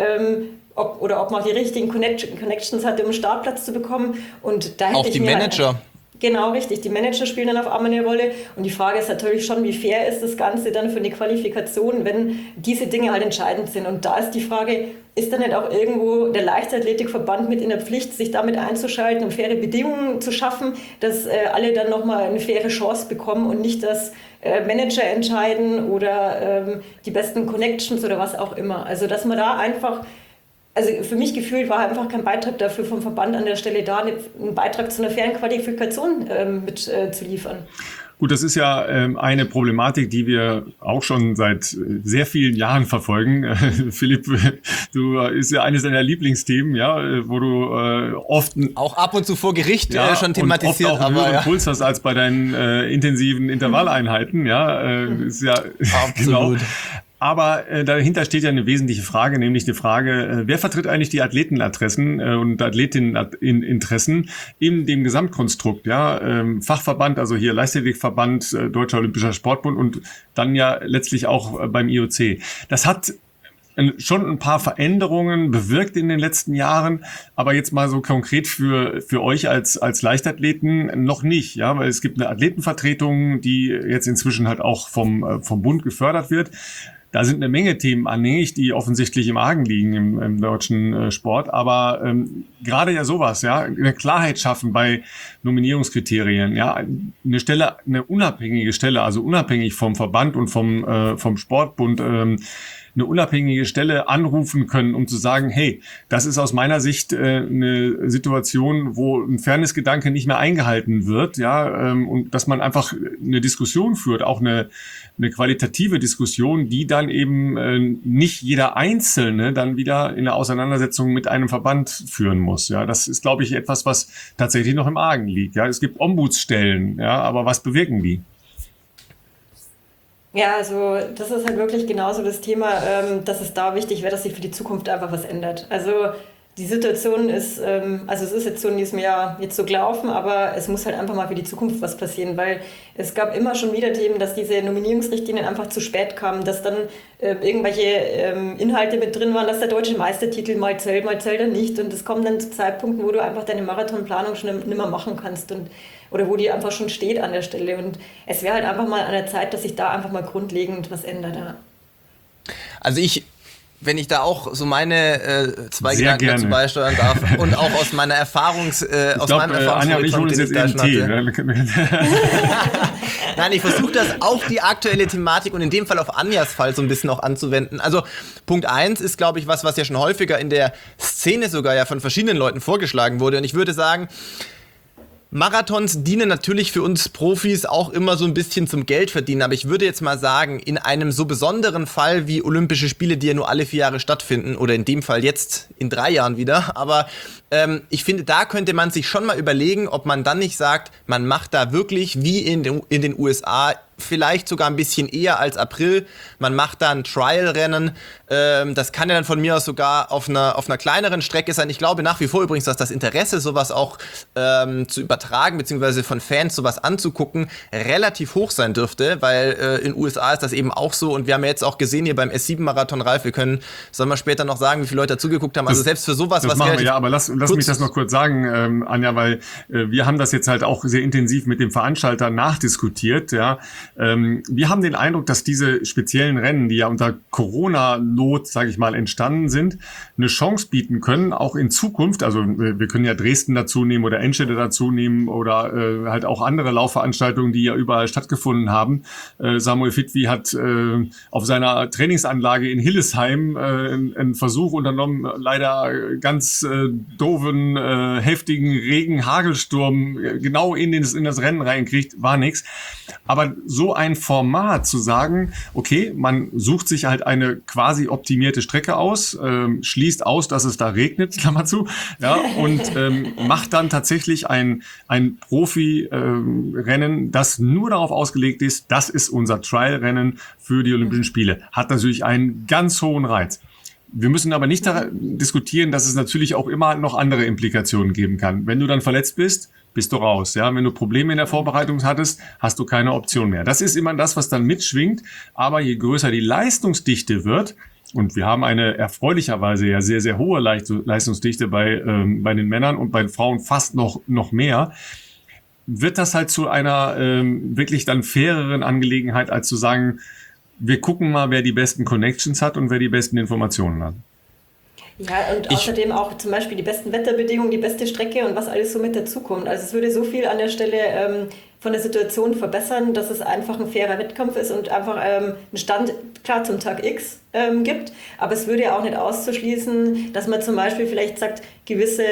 ob man die richtigen Connections hatte, um Startplatz zu bekommen. Und da hätte auch die Manager. Genau, richtig. Die Manager spielen dann auf einmal eine Rolle. Und die Frage ist natürlich schon, wie fair ist das Ganze dann für eine Qualifikation, wenn diese Dinge halt entscheidend sind. Und da ist die Frage, ist dann nicht auch irgendwo der Leichtathletikverband mit in der Pflicht, sich damit einzuschalten und faire Bedingungen zu schaffen, dass alle dann nochmal eine faire Chance bekommen und nicht, dass Manager entscheiden oder die besten Connections oder was auch immer. Also dass man da einfach... Also für mich gefühlt war einfach kein Beitrag dafür vom Verband an der Stelle da, einen Beitrag zu einer fairen Qualifikation zu liefern. Gut, das ist ja eine Problematik, die wir auch schon seit sehr vielen Jahren verfolgen. Philipp, du ist ja eines deiner Lieblingsthemen, ja, wo du oft auch ab und zu vor Gericht schon thematisiert, und oft auch einen höheren Puls hast als bei deinen intensiven Intervalleinheiten, ja, ist ja absolut. Genau. Aber dahinter steht ja eine wesentliche Frage, nämlich die Frage, wer vertritt eigentlich die Athletenadressen und Athletinneninteressen in dem Gesamtkonstrukt, ja, Fachverband, also hier Leichtathletikverband, Deutscher Olympischer Sportbund und dann ja letztlich auch beim IOC. Das hat schon ein paar Veränderungen bewirkt in den letzten Jahren, aber jetzt mal so konkret für euch als Leichtathleten noch nicht, ja, weil es gibt eine Athletenvertretung, die jetzt inzwischen halt auch vom Bund gefördert wird. Da sind eine Menge Themen anhängig, die offensichtlich im Argen liegen im deutschen Sport. Aber gerade ja sowas, ja, eine Klarheit schaffen bei Nominierungskriterien, ja, eine unabhängige Stelle, also unabhängig vom Verband und vom Sportbund, eine unabhängige Stelle anrufen können, um zu sagen, hey, das ist aus meiner Sicht eine Situation, wo ein Fairnessgedanke nicht mehr eingehalten wird, ja, und dass man einfach eine Diskussion führt, auch eine qualitative Diskussion, die dann eben nicht jeder Einzelne dann wieder in eine Auseinandersetzung mit einem Verband führen muss. Ja, das ist, glaube ich, etwas, was tatsächlich noch im Argen liegt. Ja, es gibt Ombudsstellen, ja, aber was bewirken die? Ja, also das ist halt wirklich genauso das Thema, dass es da wichtig wäre, dass sich für die Zukunft einfach was ändert. Also die Situation ist, also es ist jetzt so in diesem Jahr jetzt so gelaufen, aber es muss halt einfach mal für die Zukunft was passieren, weil es gab immer schon wieder Themen, dass diese Nominierungsrichtlinien einfach zu spät kamen, dass dann irgendwelche Inhalte mit drin waren, dass der deutsche Meistertitel mal zählt er nicht und es kommt dann zu Zeitpunkten, wo du einfach deine Marathonplanung schon nicht mehr machen kannst oder wo die einfach schon steht an der Stelle und es wäre halt einfach mal an der Zeit, dass sich da einfach mal grundlegend was ändert. Ja. Also wenn ich da auch so meine zwei Gedanken dazu beisteuern darf und auch aus meiner Anja und ich holen uns jetzt eben Tee. Nein, ich versuche das auf die aktuelle Thematik und in dem Fall auf Anjas Fall so ein bisschen auch anzuwenden. Also Punkt 1 ist, glaube ich, was ja schon häufiger in der Szene sogar ja von verschiedenen Leuten vorgeschlagen wurde und ich würde sagen, Marathons dienen natürlich für uns Profis auch immer so ein bisschen zum Geldverdienen, aber ich würde jetzt mal sagen, in einem so besonderen Fall wie Olympische Spiele, die ja nur alle 4 Jahre stattfinden, oder in dem Fall jetzt in 3 Jahren wieder, aber ich finde, da könnte man sich schon mal überlegen, ob man dann nicht sagt, man macht da wirklich wie in den USA vielleicht sogar ein bisschen eher als April. Man macht da ein Trial-Rennen. Das kann ja dann von mir aus sogar auf einer kleineren Strecke sein. Ich glaube nach wie vor übrigens, dass das Interesse, sowas auch zu übertragen, beziehungsweise von Fans sowas anzugucken, relativ hoch sein dürfte, weil in den USA ist das eben auch so. Und wir haben ja jetzt auch gesehen hier beim S7-Marathon, Ralf, sollen wir später noch sagen, wie viele Leute dazugeguckt haben. Also selbst für sowas, das was machen wir, ja, aber lass mich das noch kurz sagen, Anja, weil wir haben das jetzt halt auch sehr intensiv mit dem Veranstalter nachdiskutiert, ja. Wir haben den Eindruck, dass diese speziellen Rennen, die ja unter Corona-Not, sage ich mal, entstanden sind, eine Chance bieten können, auch in Zukunft. Also wir können ja Dresden dazu nehmen oder Enschede dazu nehmen oder halt auch andere Laufveranstaltungen, die ja überall stattgefunden haben. Samuel Fitwi hat auf seiner Trainingsanlage in Hillesheim einen Versuch unternommen, leider ganz doofen, heftigen Regen, Hagelsturm genau in das Rennen reinkriegt, war nix. Aber so ein Format zu sagen, okay, man sucht sich halt eine quasi optimierte Strecke aus, schließt aus, dass es da regnet, Klammer zu, ja, und macht dann tatsächlich ein Profi-Rennen, das nur darauf ausgelegt ist, das ist unser Trial-Rennen für die Olympischen Spiele. Hat natürlich einen ganz hohen Reiz. Wir müssen aber nicht diskutieren, dass es natürlich auch immer noch andere Implikationen geben kann. Wenn du dann verletzt bist, bist du raus. Ja, wenn du Probleme in der Vorbereitung hattest, hast du keine Option mehr. Das ist immer das, was dann mitschwingt. Aber je größer die Leistungsdichte wird, und wir haben eine erfreulicherweise ja sehr, sehr hohe Leistungsdichte bei den Männern und bei den Frauen fast noch mehr, wird das halt zu einer wirklich dann faireren Angelegenheit, als zu sagen, wir gucken mal, wer die besten Connections hat und wer die besten Informationen hat. Ja, und außerdem auch zum Beispiel die besten Wetterbedingungen, die beste Strecke und was alles so mit dazukommt. Also es würde so viel an der Stelle von der Situation verbessern, dass es einfach ein fairer Wettkampf ist und einfach einen Stand, klar, zum Tag X gibt. Aber es würde ja auch nicht auszuschließen, dass man zum Beispiel vielleicht sagt, gewisse...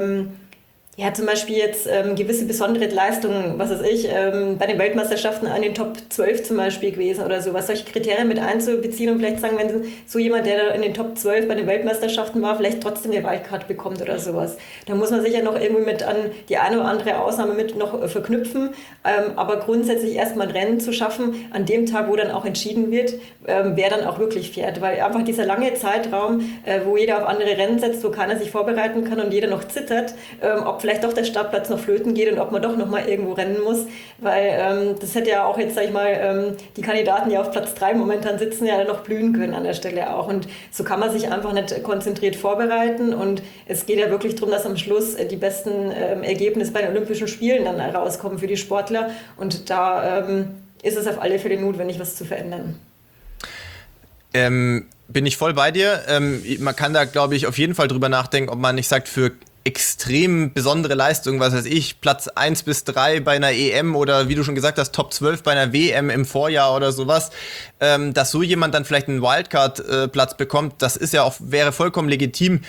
ja, zum Beispiel jetzt gewisse besondere Leistungen, was weiß ich, bei den Weltmeisterschaften an den Top 12 zum Beispiel gewesen oder sowas, solche Kriterien mit einzubeziehen und vielleicht sagen, wenn so jemand, der da in den Top 12 bei den Weltmeisterschaften war, vielleicht trotzdem eine Wildcard bekommt oder sowas. Da muss man sich ja noch irgendwie mit an die eine oder andere Ausnahme mit noch verknüpfen, aber grundsätzlich erstmal ein Rennen zu schaffen, an dem Tag, wo dann auch entschieden wird, wer dann auch wirklich fährt, weil einfach dieser lange Zeitraum, wo jeder auf andere Rennen setzt, wo keiner sich vorbereiten kann und jeder noch zittert, ob vielleicht doch der Startplatz noch flöten geht und ob man doch noch mal irgendwo rennen muss, weil das hätte ja auch jetzt, sag ich mal, die Kandidaten, die auf Platz 3 momentan sitzen, ja noch blühen können an der Stelle auch und so kann man sich einfach nicht konzentriert vorbereiten und es geht ja wirklich darum, dass am Schluss die besten Ergebnisse bei den Olympischen Spielen dann rauskommen für die Sportler und da ist es auf alle Fälle notwendig, was zu verändern. Bin ich voll bei dir. Man kann da, glaube ich, auf jeden Fall drüber nachdenken, ob man nicht sagt, für extrem besondere Leistung, was weiß ich, Platz 1 bis 3 bei einer EM oder wie du schon gesagt hast, Top 12 bei einer WM im Vorjahr oder sowas, dass so jemand dann vielleicht einen Wildcard-Platz bekommt, das ist ja auch, wäre vollkommen legitim.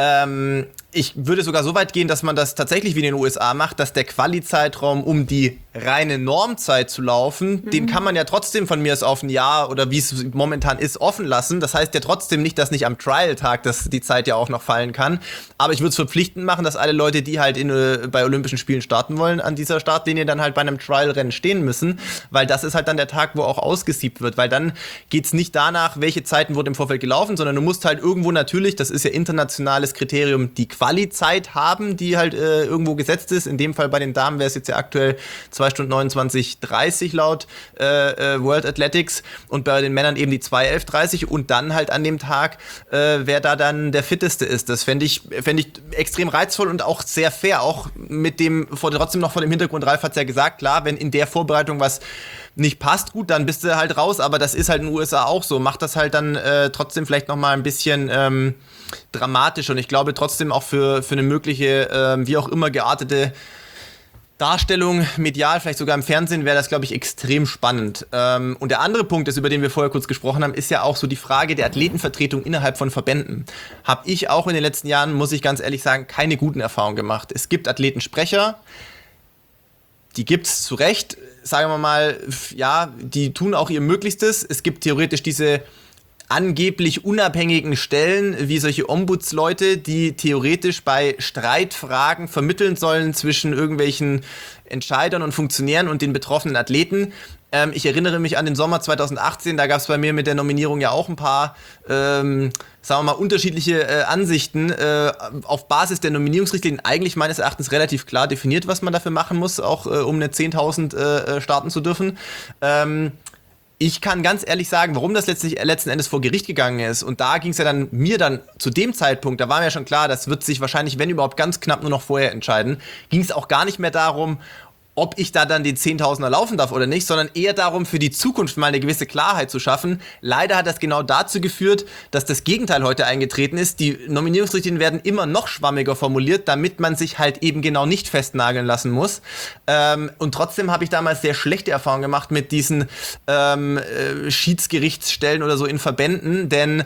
Ich würde sogar so weit gehen, dass man das tatsächlich wie in den USA macht, dass der Quali-Zeitraum, um die reine Normzeit zu laufen, den kann man ja trotzdem von mir aus auf ein Jahr oder wie es momentan ist, offen lassen. Das heißt ja trotzdem nicht, dass nicht am Trial-Tag die Zeit ja auch noch fallen kann. Aber ich würde es verpflichtend machen, dass alle Leute, die halt bei Olympischen Spielen starten wollen, an dieser Startlinie dann halt bei einem Trial-Rennen stehen müssen, weil das ist halt dann der Tag, wo auch ausgesiebt wird, weil dann geht's nicht danach, welche Zeiten wurden im Vorfeld gelaufen, sondern du musst halt irgendwo natürlich, das ist ja internationales Kriterium, die Quali-Zeit haben, die halt irgendwo gesetzt ist. In dem Fall bei den Damen wäre es jetzt ja aktuell 2 Stunden 29:30 laut World Athletics und bei den Männern eben die 2:11:30 und dann halt an dem Tag, wer da dann der Fitteste ist. Das fände ich extrem reizvoll und auch sehr fair, auch mit dem, trotzdem noch vor dem Hintergrund, Ralf hat es ja gesagt, klar, wenn in der Vorbereitung was nicht passt, gut, dann bist du halt raus, aber das ist halt in den USA auch so. Macht das halt dann trotzdem vielleicht nochmal ein bisschen dramatisch und ich glaube trotzdem auch für eine mögliche, wie auch immer geartete Darstellung, medial, vielleicht sogar im Fernsehen, wäre das, glaube ich, extrem spannend. Und der andere Punkt, über den wir vorher kurz gesprochen haben, ist ja auch so die Frage der Athletenvertretung innerhalb von Verbänden. Habe ich auch in den letzten Jahren, muss ich ganz ehrlich sagen, keine guten Erfahrungen gemacht. Es gibt Athletensprecher, die gibt's zu Recht, sagen wir mal, ja, die tun auch ihr Möglichstes. Es gibt theoretisch diese angeblich unabhängigen Stellen wie solche Ombudsleute, die theoretisch bei Streitfragen vermitteln sollen zwischen irgendwelchen Entscheidern und Funktionären und den betroffenen Athleten. Ich erinnere mich an den Sommer 2018, da gab es bei mir mit der Nominierung ja auch ein paar, sagen wir mal, unterschiedliche Ansichten. Auf Basis der Nominierungsrichtlinien eigentlich meines Erachtens relativ klar definiert, was man dafür machen muss, auch um eine 10.000 starten zu dürfen. Ich kann ganz ehrlich sagen, warum das letzten Endes vor Gericht gegangen ist. Und da ging es ja dann mir zu dem Zeitpunkt, da war mir ja schon klar, das wird sich wahrscheinlich, wenn überhaupt, ganz knapp nur noch vorher entscheiden, ging es auch gar nicht mehr darum, ob ich da dann den 10.000er laufen darf oder nicht, sondern eher darum, für die Zukunft mal eine gewisse Klarheit zu schaffen. Leider hat das genau dazu geführt, dass das Gegenteil heute eingetreten ist. Die Nominierungsrichtlinien werden immer noch schwammiger formuliert, damit man sich halt eben genau nicht festnageln lassen muss. Und trotzdem habe ich damals sehr schlechte Erfahrungen gemacht mit diesen Schiedsgerichtsstellen oder so in Verbänden, denn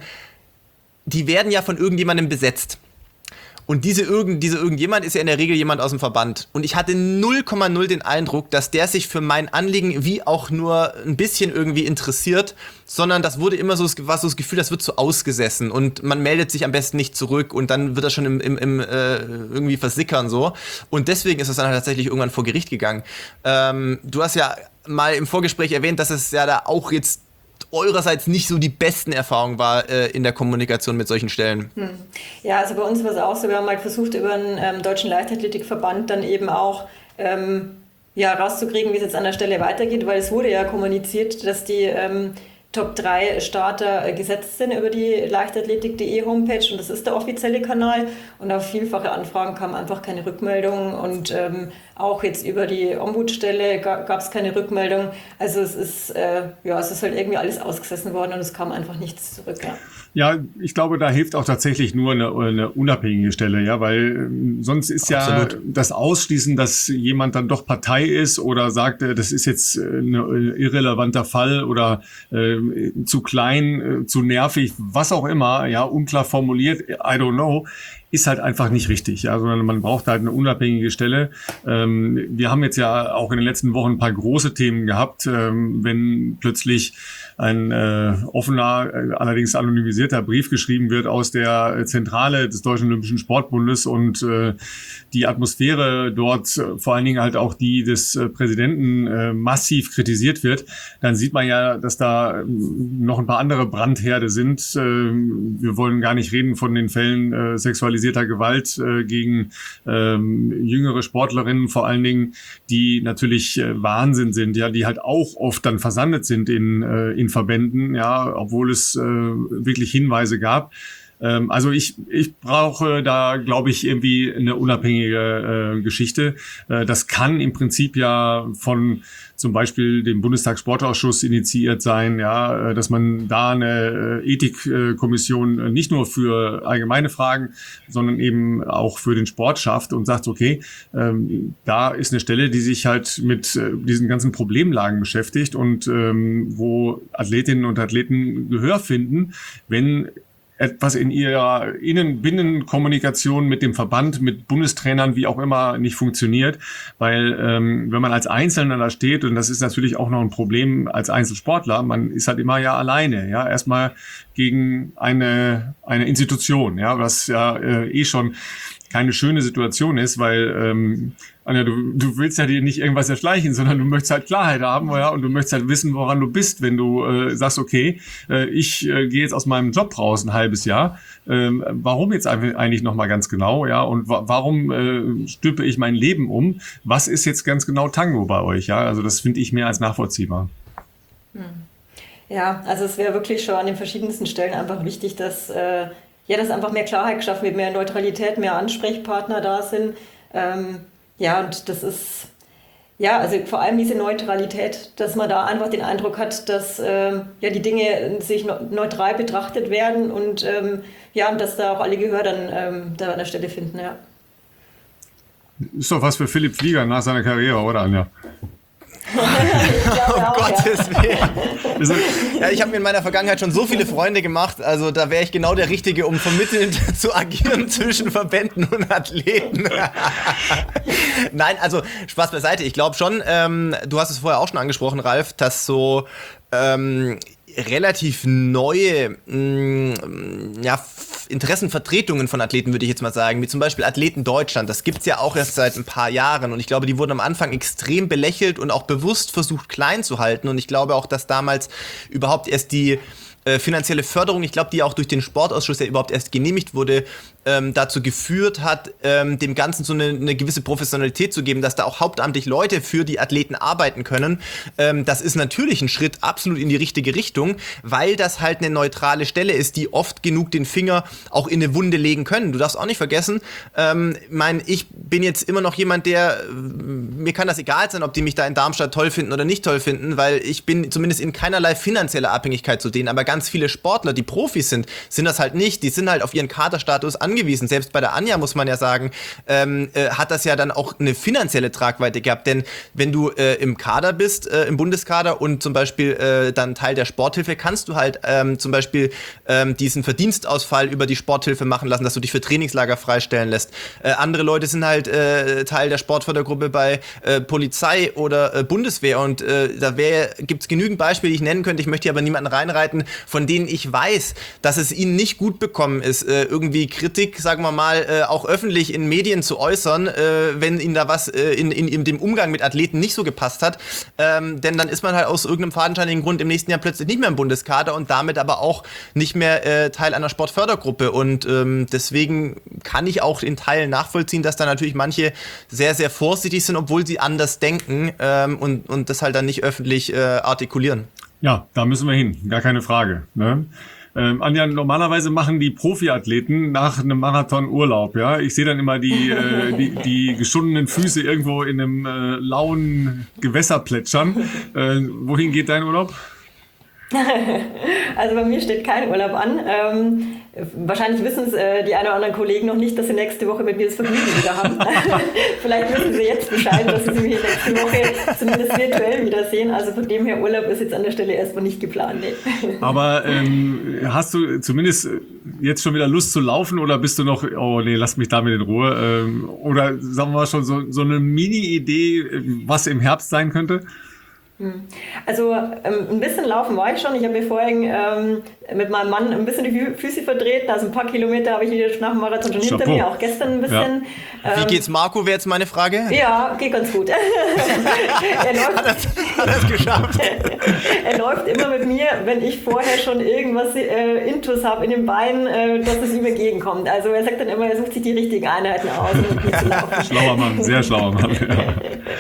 die werden ja von irgendjemandem besetzt. Und dieser irgendjemand ist ja in der Regel jemand aus dem Verband. Und ich hatte 0,0 den Eindruck, dass der sich für mein Anliegen wie auch nur ein bisschen irgendwie interessiert, sondern das wurde immer so, war so das Gefühl, das wird so ausgesessen und man meldet sich am besten nicht zurück und dann wird das schon irgendwie versickern so. Und deswegen ist es dann halt tatsächlich irgendwann vor Gericht gegangen. Du hast ja mal im Vorgespräch erwähnt, dass es ja da auch jetzt eurerseits nicht so die besten Erfahrungen war in der Kommunikation mit solchen Stellen. Ja, also bei uns war es auch so, wir haben halt versucht, über den Deutschen Leichtathletikverband dann eben auch rauszukriegen, wie es jetzt an der Stelle weitergeht, weil es wurde ja kommuniziert, dass die Top 3 Starter gesetzt sind über die Leichtathletik.de Homepage und das ist der offizielle Kanal und auf vielfache Anfragen kam einfach keine Rückmeldung und auch jetzt über die Ombudsstelle gab es keine Rückmeldung. Also es ist halt irgendwie alles ausgesessen worden und es kam einfach nichts zurück. Ja, ich glaube, da hilft auch tatsächlich nur eine unabhängige Stelle, ja, weil sonst ist ja das Ausschließen, dass jemand dann doch Partei ist oder sagt, das ist jetzt ein irrelevanter Fall oder zu klein, zu nervig, was auch immer, ja, unklar formuliert, I don't know, ist halt einfach nicht richtig, ja, sondern man braucht halt eine unabhängige Stelle. Wir haben jetzt ja auch in den letzten Wochen ein paar große Themen gehabt, wenn plötzlich ein offener, allerdings anonymisierter Brief geschrieben wird aus der Zentrale des Deutschen Olympischen Sportbundes und die Atmosphäre dort, vor allen Dingen halt auch die des Präsidenten, massiv kritisiert wird, dann sieht man ja, dass da noch ein paar andere Brandherde sind. Wir wollen gar nicht reden von den Fällen sexualisierter Gewalt gegen jüngere Sportlerinnen, vor allen Dingen, die natürlich Wahnsinn sind, ja, die halt auch oft dann versandet sind in Verbänden, ja, obwohl es wirklich Hinweise gab. Also ich brauche da, glaube ich, irgendwie eine unabhängige Geschichte. Das kann im Prinzip ja von zum Beispiel dem Bundestagssportausschuss initiiert sein, ja, dass man da eine Ethikkommission nicht nur für allgemeine Fragen, sondern eben auch für den Sport schafft und sagt, okay, da ist eine Stelle, die sich halt mit diesen ganzen Problemlagen beschäftigt und wo Athletinnen und Athleten Gehör finden, wenn etwas in ihrer Binnenkommunikation mit dem Verband, mit Bundestrainern, wie auch immer, nicht funktioniert. Weil wenn man als Einzelner da steht, und das ist natürlich auch noch ein Problem als Einzelsportler, man ist halt immer ja alleine, ja, erstmal gegen eine Institution, ja, was ja schon keine schöne Situation ist, weil Anja, du willst ja dir nicht irgendwas erschleichen, sondern du möchtest halt Klarheit haben, ja, und du möchtest halt wissen, woran du bist, wenn du sagst, okay, ich gehe jetzt aus meinem Job raus ein halbes Jahr. Warum jetzt eigentlich nochmal ganz genau, ja, und warum stülpe ich mein Leben um? Was ist jetzt ganz genau Tango bei euch, ja? Also das finde ich mehr als nachvollziehbar. Ja, also es wäre wirklich schon an den verschiedensten Stellen einfach wichtig, dass dass einfach mehr Klarheit geschaffen wird, mehr Neutralität, mehr Ansprechpartner da sind. Und das ist, also vor allem diese Neutralität, dass man da einfach den Eindruck hat, dass die Dinge sich neutral betrachtet werden und und dass da auch alle Gehör dann da an der Stelle finden, ja. Ist doch was für Philipp Flieger nach seiner Karriere, oder Anja? Gottes Willen. Ja, ich habe mir in meiner Vergangenheit schon so viele Freunde gemacht, also da wäre ich genau der Richtige, um vermittelnd zu agieren zwischen Verbänden und Athleten. Nein, also Spaß beiseite. Ich glaube schon, du hast es vorher auch schon angesprochen, Ralf, dass so relativ neue Interessenvertretungen von Athleten, würde ich jetzt mal sagen, wie zum Beispiel Athleten Deutschland, das gibt's ja auch erst seit ein paar Jahren und ich glaube, die wurden am Anfang extrem belächelt und auch bewusst versucht klein zu halten und ich glaube auch, dass damals überhaupt erst die finanzielle Förderung, ich glaube, die auch durch den Sportausschuss ja überhaupt erst genehmigt wurde, dazu geführt hat, dem Ganzen so eine gewisse Professionalität zu geben, dass da auch hauptamtlich Leute für die Athleten arbeiten können. Das ist natürlich ein Schritt absolut in die richtige Richtung, weil das halt eine neutrale Stelle ist, die oft genug den Finger auch in eine Wunde legen können. Du darfst auch nicht vergessen, ich bin jetzt immer noch jemand, der mir kann das egal sein, ob die mich da in Darmstadt toll finden oder nicht toll finden, weil ich bin zumindest in keinerlei finanzieller Abhängigkeit zu denen. Aber ganz viele Sportler, die Profis sind das halt nicht. Die sind halt auf ihren Kaderstatus angewiesen. Selbst bei der Anja, muss man ja sagen, hat das ja dann auch eine finanzielle Tragweite gehabt. Denn wenn du im Kader bist, im Bundeskader und zum Beispiel dann Teil der Sporthilfe, kannst du halt zum Beispiel diesen Verdienstausfall über die Sporthilfe machen lassen, dass du dich für Trainingslager freistellen lässt. Andere Leute sind halt Teil der Sportfördergruppe bei Polizei oder Bundeswehr und da gibt's genügend Beispiele, die ich nennen könnte. Ich möchte hier aber niemanden reinreiten, von denen ich weiß, dass es ihnen nicht gut bekommen ist, irgendwie Kritik, sagen wir mal, auch öffentlich in Medien zu äußern, wenn ihnen da was in dem Umgang mit Athleten nicht so gepasst hat. Denn dann ist man halt aus irgendeinem fadenscheinigen Grund im nächsten Jahr plötzlich nicht mehr im Bundeskader und damit aber auch nicht mehr Teil einer Sportfördergruppe. Und deswegen kann ich auch in Teilen nachvollziehen, dass da natürlich manche sehr, sehr vorsichtig sind, obwohl sie anders denken und das halt dann nicht öffentlich artikulieren. Ja, da müssen wir hin, gar keine Frage. Ne? Anja, normalerweise machen die Profiathleten nach einem Marathon Urlaub. Ja, ich sehe dann immer die geschundenen Füße irgendwo in einem lauen Gewässer plätschern. Wohin geht dein Urlaub? Also bei mir steht kein Urlaub an. Wahrscheinlich wissen es die ein oder anderen Kollegen noch nicht, dass sie nächste Woche mit mir das Vergnügen wieder haben. Vielleicht wissen sie jetzt Bescheid, dass sie mich nächste Woche zumindest virtuell wiedersehen. Also von dem her, Urlaub ist jetzt an der Stelle erstmal nicht geplant. Nee. Aber hast du zumindest jetzt schon wieder Lust zu laufen oder bist du noch, oh nee, lass mich damit in Ruhe? Oder sagen wir mal schon so eine Mini-Idee, was im Herbst sein könnte? Also ein bisschen laufen war ich schon. Ich habe mir vorhin mit meinem Mann ein bisschen die Füße verdreht. Also ein paar Kilometer habe ich wieder nach dem Marathon schon hinter mir, auch gestern ein bisschen. Ja. Wie geht's Marco, wäre jetzt meine Frage? Ja, geht ganz gut. Hat er geschafft? Er läuft immer mit mir, wenn ich vorher schon irgendwas Intus habe in den Beinen, dass es ihm entgegenkommt. Also er sagt dann immer, er sucht sich die richtigen Einheiten aus, um mit mir zu laufen. Schlauer Mann, sehr schlauer Mann. Ja.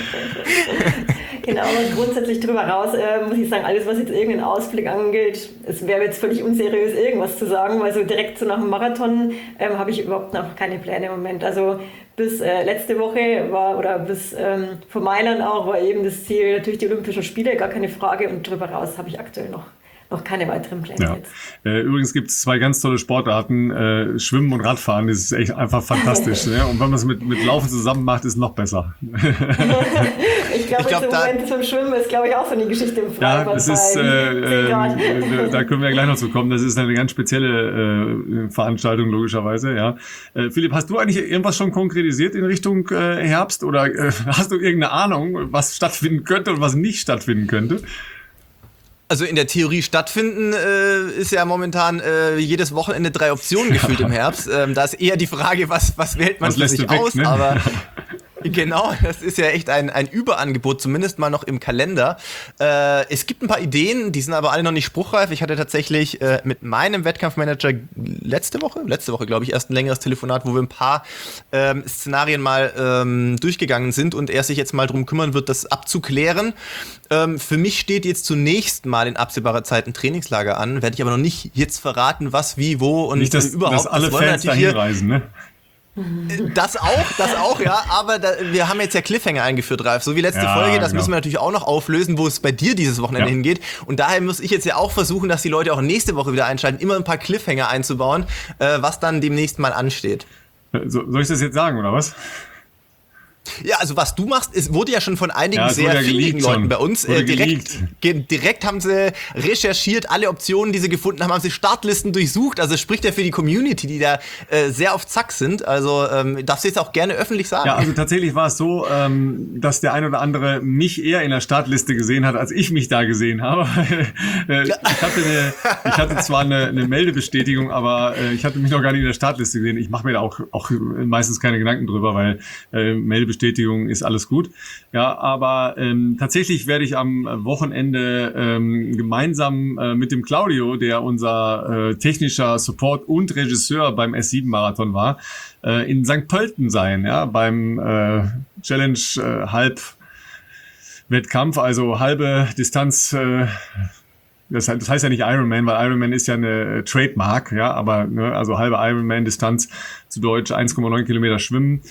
Genau, aber grundsätzlich drüber raus muss ich sagen, alles was jetzt irgendeinen Ausblick angeht, es wäre jetzt völlig unseriös irgendwas zu sagen, weil so direkt so nach dem Marathon habe ich überhaupt noch keine Pläne im Moment. Also bis letzte Woche bis vor Mailand auch war eben das Ziel natürlich die Olympischen Spiele, gar keine Frage, und drüber raus habe ich aktuell noch keine weiteren Pläne ja. jetzt. Übrigens gibt es 2 ganz tolle Sportarten, Schwimmen und Radfahren, das ist echt einfach fantastisch. Ne? Und wenn man es mit Laufen zusammen macht, ist es noch besser. Ich glaube, im Moment zum Schwimmen ist, glaube ich, auch so eine Geschichte im Freibad. Ja, das ist, da können wir ja gleich noch zu kommen. Das ist eine ganz spezielle Veranstaltung, logischerweise. Ja. Philipp, hast du eigentlich irgendwas schon konkretisiert in Richtung Herbst? Oder hast du irgendeine Ahnung, was stattfinden könnte und was nicht stattfinden könnte? Also in der Theorie stattfinden ist ja momentan jedes Wochenende 3 Optionen gefühlt im Herbst. Da ist eher die Frage, was wählt man für sich aus, ne? Aber genau, das ist ja echt ein Überangebot, zumindest mal noch im Kalender. Es gibt ein paar Ideen, die sind aber alle noch nicht spruchreif. Ich hatte tatsächlich mit meinem Wettkampfmanager letzte Woche glaube ich, erst ein längeres Telefonat, wo wir ein paar Szenarien mal durchgegangen sind und er sich jetzt mal drum kümmern wird, das abzuklären. Für mich steht jetzt zunächst mal in absehbarer Zeit ein Trainingslager an, werde ich aber noch nicht jetzt verraten, was, wie, wo und nicht, überhaupt. Dass alle Fans dahin reisen, ne? Das auch, ja, aber wir haben jetzt ja Cliffhanger eingeführt, Ralf, so wie letzte Folge, das müssen wir natürlich auch noch auflösen, wo es bei dir dieses Wochenende hingeht, und daher muss ich jetzt ja auch versuchen, dass die Leute auch nächste Woche wieder einschalten, immer ein paar Cliffhanger einzubauen, was dann demnächst mal ansteht. Soll ich das jetzt sagen, oder was? Ja, also was du machst, es wurde ja schon von einigen sehr findigen Leuten bei uns direkt haben sie recherchiert, alle Optionen, die sie gefunden haben sie Startlisten durchsucht, also spricht ja für die Community, die da sehr auf Zack sind, also darfst du jetzt auch gerne öffentlich sagen. Ja, also tatsächlich war es so, dass der ein oder andere mich eher in der Startliste gesehen hat, als ich mich da gesehen habe. Ich hatte zwar eine Meldebestätigung, aber ich hatte mich noch gar nicht in der Startliste gesehen. Ich mache mir da auch meistens keine Gedanken drüber, weil Meldebestätigung ist alles gut. Ja, aber tatsächlich werde ich am Wochenende gemeinsam mit dem Claudio, der unser technischer Support und Regisseur beim S7-Marathon war, in St. Pölten sein, ja, beim Challenge Halb-Wettkampf, also halbe Distanz. Das heißt ja nicht Ironman, weil Ironman ist ja eine Trademark, ja, aber also halbe Ironman-Distanz, zu Deutsch 1,9 Kilometer schwimmen.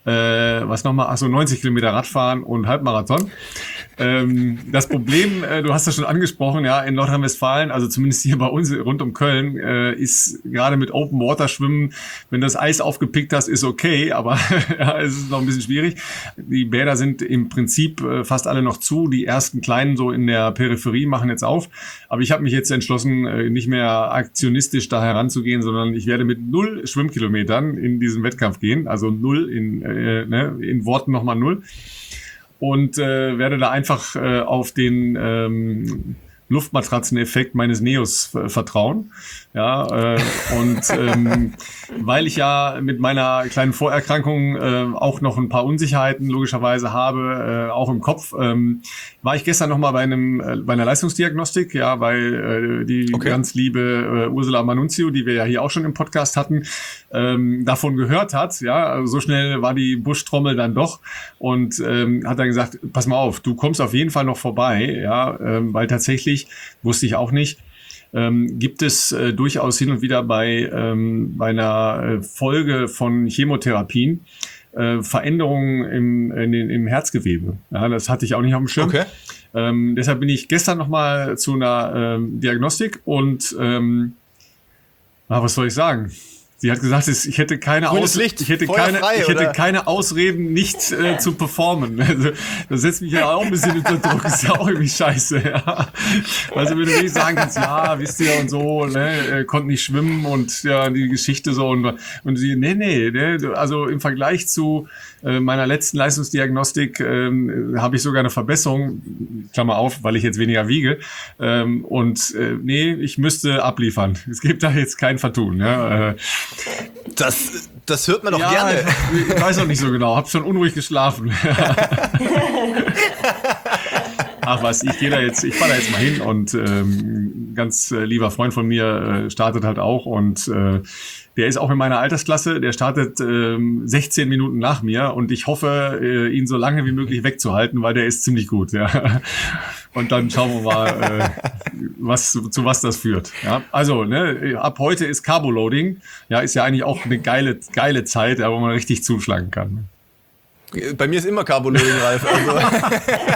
was nochmal? Achso, 90 Kilometer Radfahren und Halbmarathon. Das Problem, du hast das schon angesprochen, ja, in Nordrhein-Westfalen, also zumindest hier bei uns rund um Köln, ist gerade mit Open Water Schwimmen, wenn du das Eis aufgepickt hast, ist okay, aber ja, es ist noch ein bisschen schwierig. Die Bäder sind im Prinzip fast alle noch zu. Die ersten kleinen so in der Peripherie machen jetzt auf. Aber ich habe mich jetzt entschlossen, nicht mehr aktionistisch da heranzugehen, sondern ich werde mit 0 Schwimmkilometern in diesen Wettkampf gehen. Also 0 in Worten nochmal 0. Und werde da einfach auf den Luftmatratzeneffekt meines Neos vertrauen. Ja, weil ich ja mit meiner kleinen Vorerkrankung auch noch ein paar Unsicherheiten logischerweise habe, auch im Kopf, war ich gestern nochmal bei einer Leistungsdiagnostik, ja, weil die ganz liebe Ursula Manunzio, die wir ja hier auch schon im Podcast hatten, davon gehört hat. Ja, also so schnell war die Buschtrommel dann doch und hat dann gesagt, pass mal auf, du kommst auf jeden Fall noch vorbei, ja, weil tatsächlich, wusste ich auch nicht, gibt es durchaus hin und wieder bei einer Folge von Chemotherapien Veränderungen im Herzgewebe. Ja, das hatte ich auch nicht auf dem Schirm. Okay. Deshalb bin ich gestern nochmal zu einer Diagnostik und was soll ich sagen? Sie hat gesagt, ich hätte keine Ausreden, nicht zu performen. Also, das setzt mich ja auch ein bisschen unter Druck. Ist ja auch irgendwie scheiße. Ja. Also wenn du wirklich sagen kannst, ja, wisst ihr und so, ne, konnte nicht schwimmen und ja die Geschichte so und sie, nee, also im Vergleich zu meiner letzten Leistungsdiagnostik habe ich sogar eine Verbesserung, Klammer auf, weil ich jetzt weniger wiege. Nee, ich müsste abliefern. Es gibt da jetzt kein Vertun. Ja. Das hört man doch gerne. Ich weiß noch nicht so genau, hab schon unruhig geschlafen. Ach was, ich fahre da jetzt mal hin und ganz lieber Freund von mir startet halt auch und der ist auch in meiner Altersklasse, der startet 16 Minuten nach mir und ich hoffe, ihn so lange wie möglich wegzuhalten, weil der ist ziemlich gut, ja. Und dann schauen wir mal, zu was das führt. Ja, also, ne, ab heute ist Carboloading, ja, ist ja eigentlich auch eine geile Zeit, ja, wo man richtig zuschlagen kann. Bei mir ist immer Carboloading, Ralf. Also.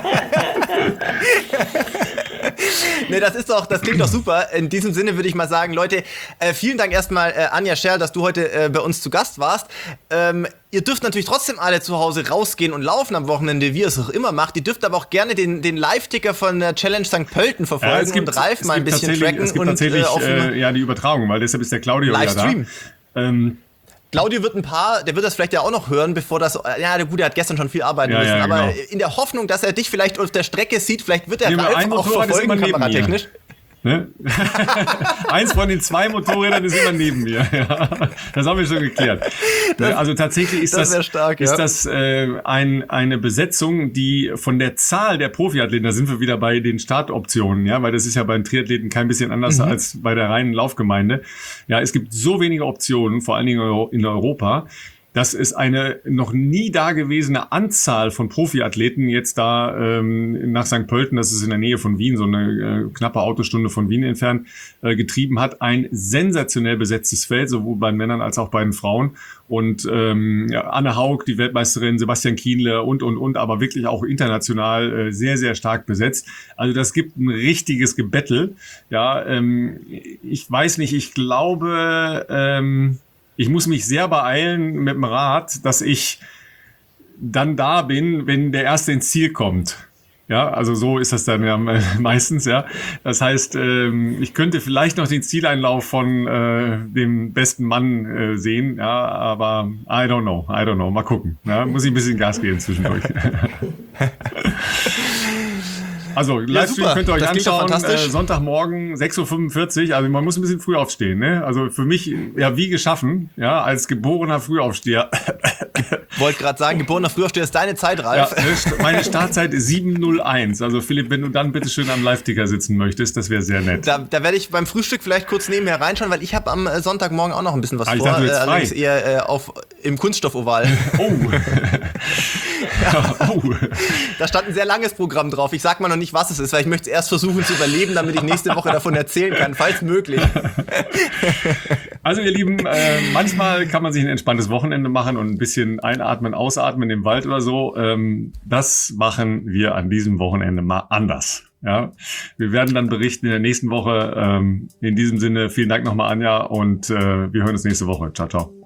Nee, das klingt doch super. In diesem Sinne würde ich mal sagen, Leute, vielen Dank erstmal, Anja Scherl, dass du heute bei uns zu Gast warst. Ihr dürft natürlich trotzdem alle zu Hause rausgehen und laufen am Wochenende, wie ihr es auch immer macht. Ihr dürft aber auch gerne den Live-Ticker von der Challenge St. Pölten verfolgen und Ralf mal ein bisschen tracken. Es gibt tatsächlich die Übertragung, weil deshalb ist der Claudio Livestream. Ja da. Claudio der wird das vielleicht ja auch noch hören, bevor das, der hat gestern schon viel arbeiten müssen, aber genau. In der Hoffnung, dass er dich vielleicht auf der Strecke sieht, vielleicht wird er Ralf auch verfolgen, kameratechnisch. Ne? Eins von den 2 Motorrädern ist immer neben mir. Ja. Das haben wir schon geklärt. Also tatsächlich ist das eine Besetzung, die von der Zahl der Profiathleten, da sind wir wieder bei den Startoptionen, ja, weil das ist ja bei den Triathleten kein bisschen anders als bei der reinen Laufgemeinde. Ja, es gibt so wenige Optionen, vor allen Dingen in Europa, dass es eine noch nie dagewesene Anzahl von Profiathleten jetzt da nach St. Pölten, das ist in der Nähe von Wien, so eine knappe Autostunde von Wien entfernt, getrieben hat. Ein sensationell besetztes Feld, sowohl bei den Männern als auch bei den Frauen. Und Anne Haug, die Weltmeisterin, Sebastian Kienle und, aber wirklich auch international sehr, sehr stark besetzt. Also das gibt ein richtiges Gebettel. Ja, ich weiß nicht, ich glaube... ich muss mich sehr beeilen mit dem Rad, dass ich dann da bin, wenn der Erste ins Ziel kommt. Ja, also so ist das dann ja meistens, ja. Das heißt, ich könnte vielleicht noch den Zieleinlauf von dem besten Mann sehen, ja, aber I don't know, mal gucken. Ja, muss ich ein bisschen Gas geben zwischendurch. Also, Livestream könnt ihr euch anschauen, Sonntagmorgen 6:45 Uhr, also man muss ein bisschen früh aufstehen, ne? Also für mich, ja, wie geschaffen, ja, als geborener Frühaufsteher. Wollte gerade sagen, geborener Frühaufsteher ist deine Zeit, Ralf. Ja, meine Startzeit ist 7:01, also Philipp, wenn du dann bitte schön am Live-Ticker sitzen möchtest, das wäre sehr nett. Da werde ich beim Frühstück vielleicht kurz nebenher reinschauen, weil ich habe am Sonntagmorgen auch noch ein bisschen was vor. Allerdings eher im Kunststoffoval. Oh. Ja. Oh. Da stand ein sehr langes Programm drauf. Ich sag mal noch nicht, was es ist, weil ich möchte es erst versuchen zu überleben, damit ich nächste Woche davon erzählen kann, falls möglich. Also ihr Lieben, manchmal kann man sich ein entspanntes Wochenende machen und ein bisschen einatmen, ausatmen im Wald oder so. Das machen wir an diesem Wochenende mal anders. Ja, wir werden dann berichten in der nächsten Woche. In diesem Sinne, vielen Dank nochmal, Anja, und wir hören uns nächste Woche. Ciao, ciao.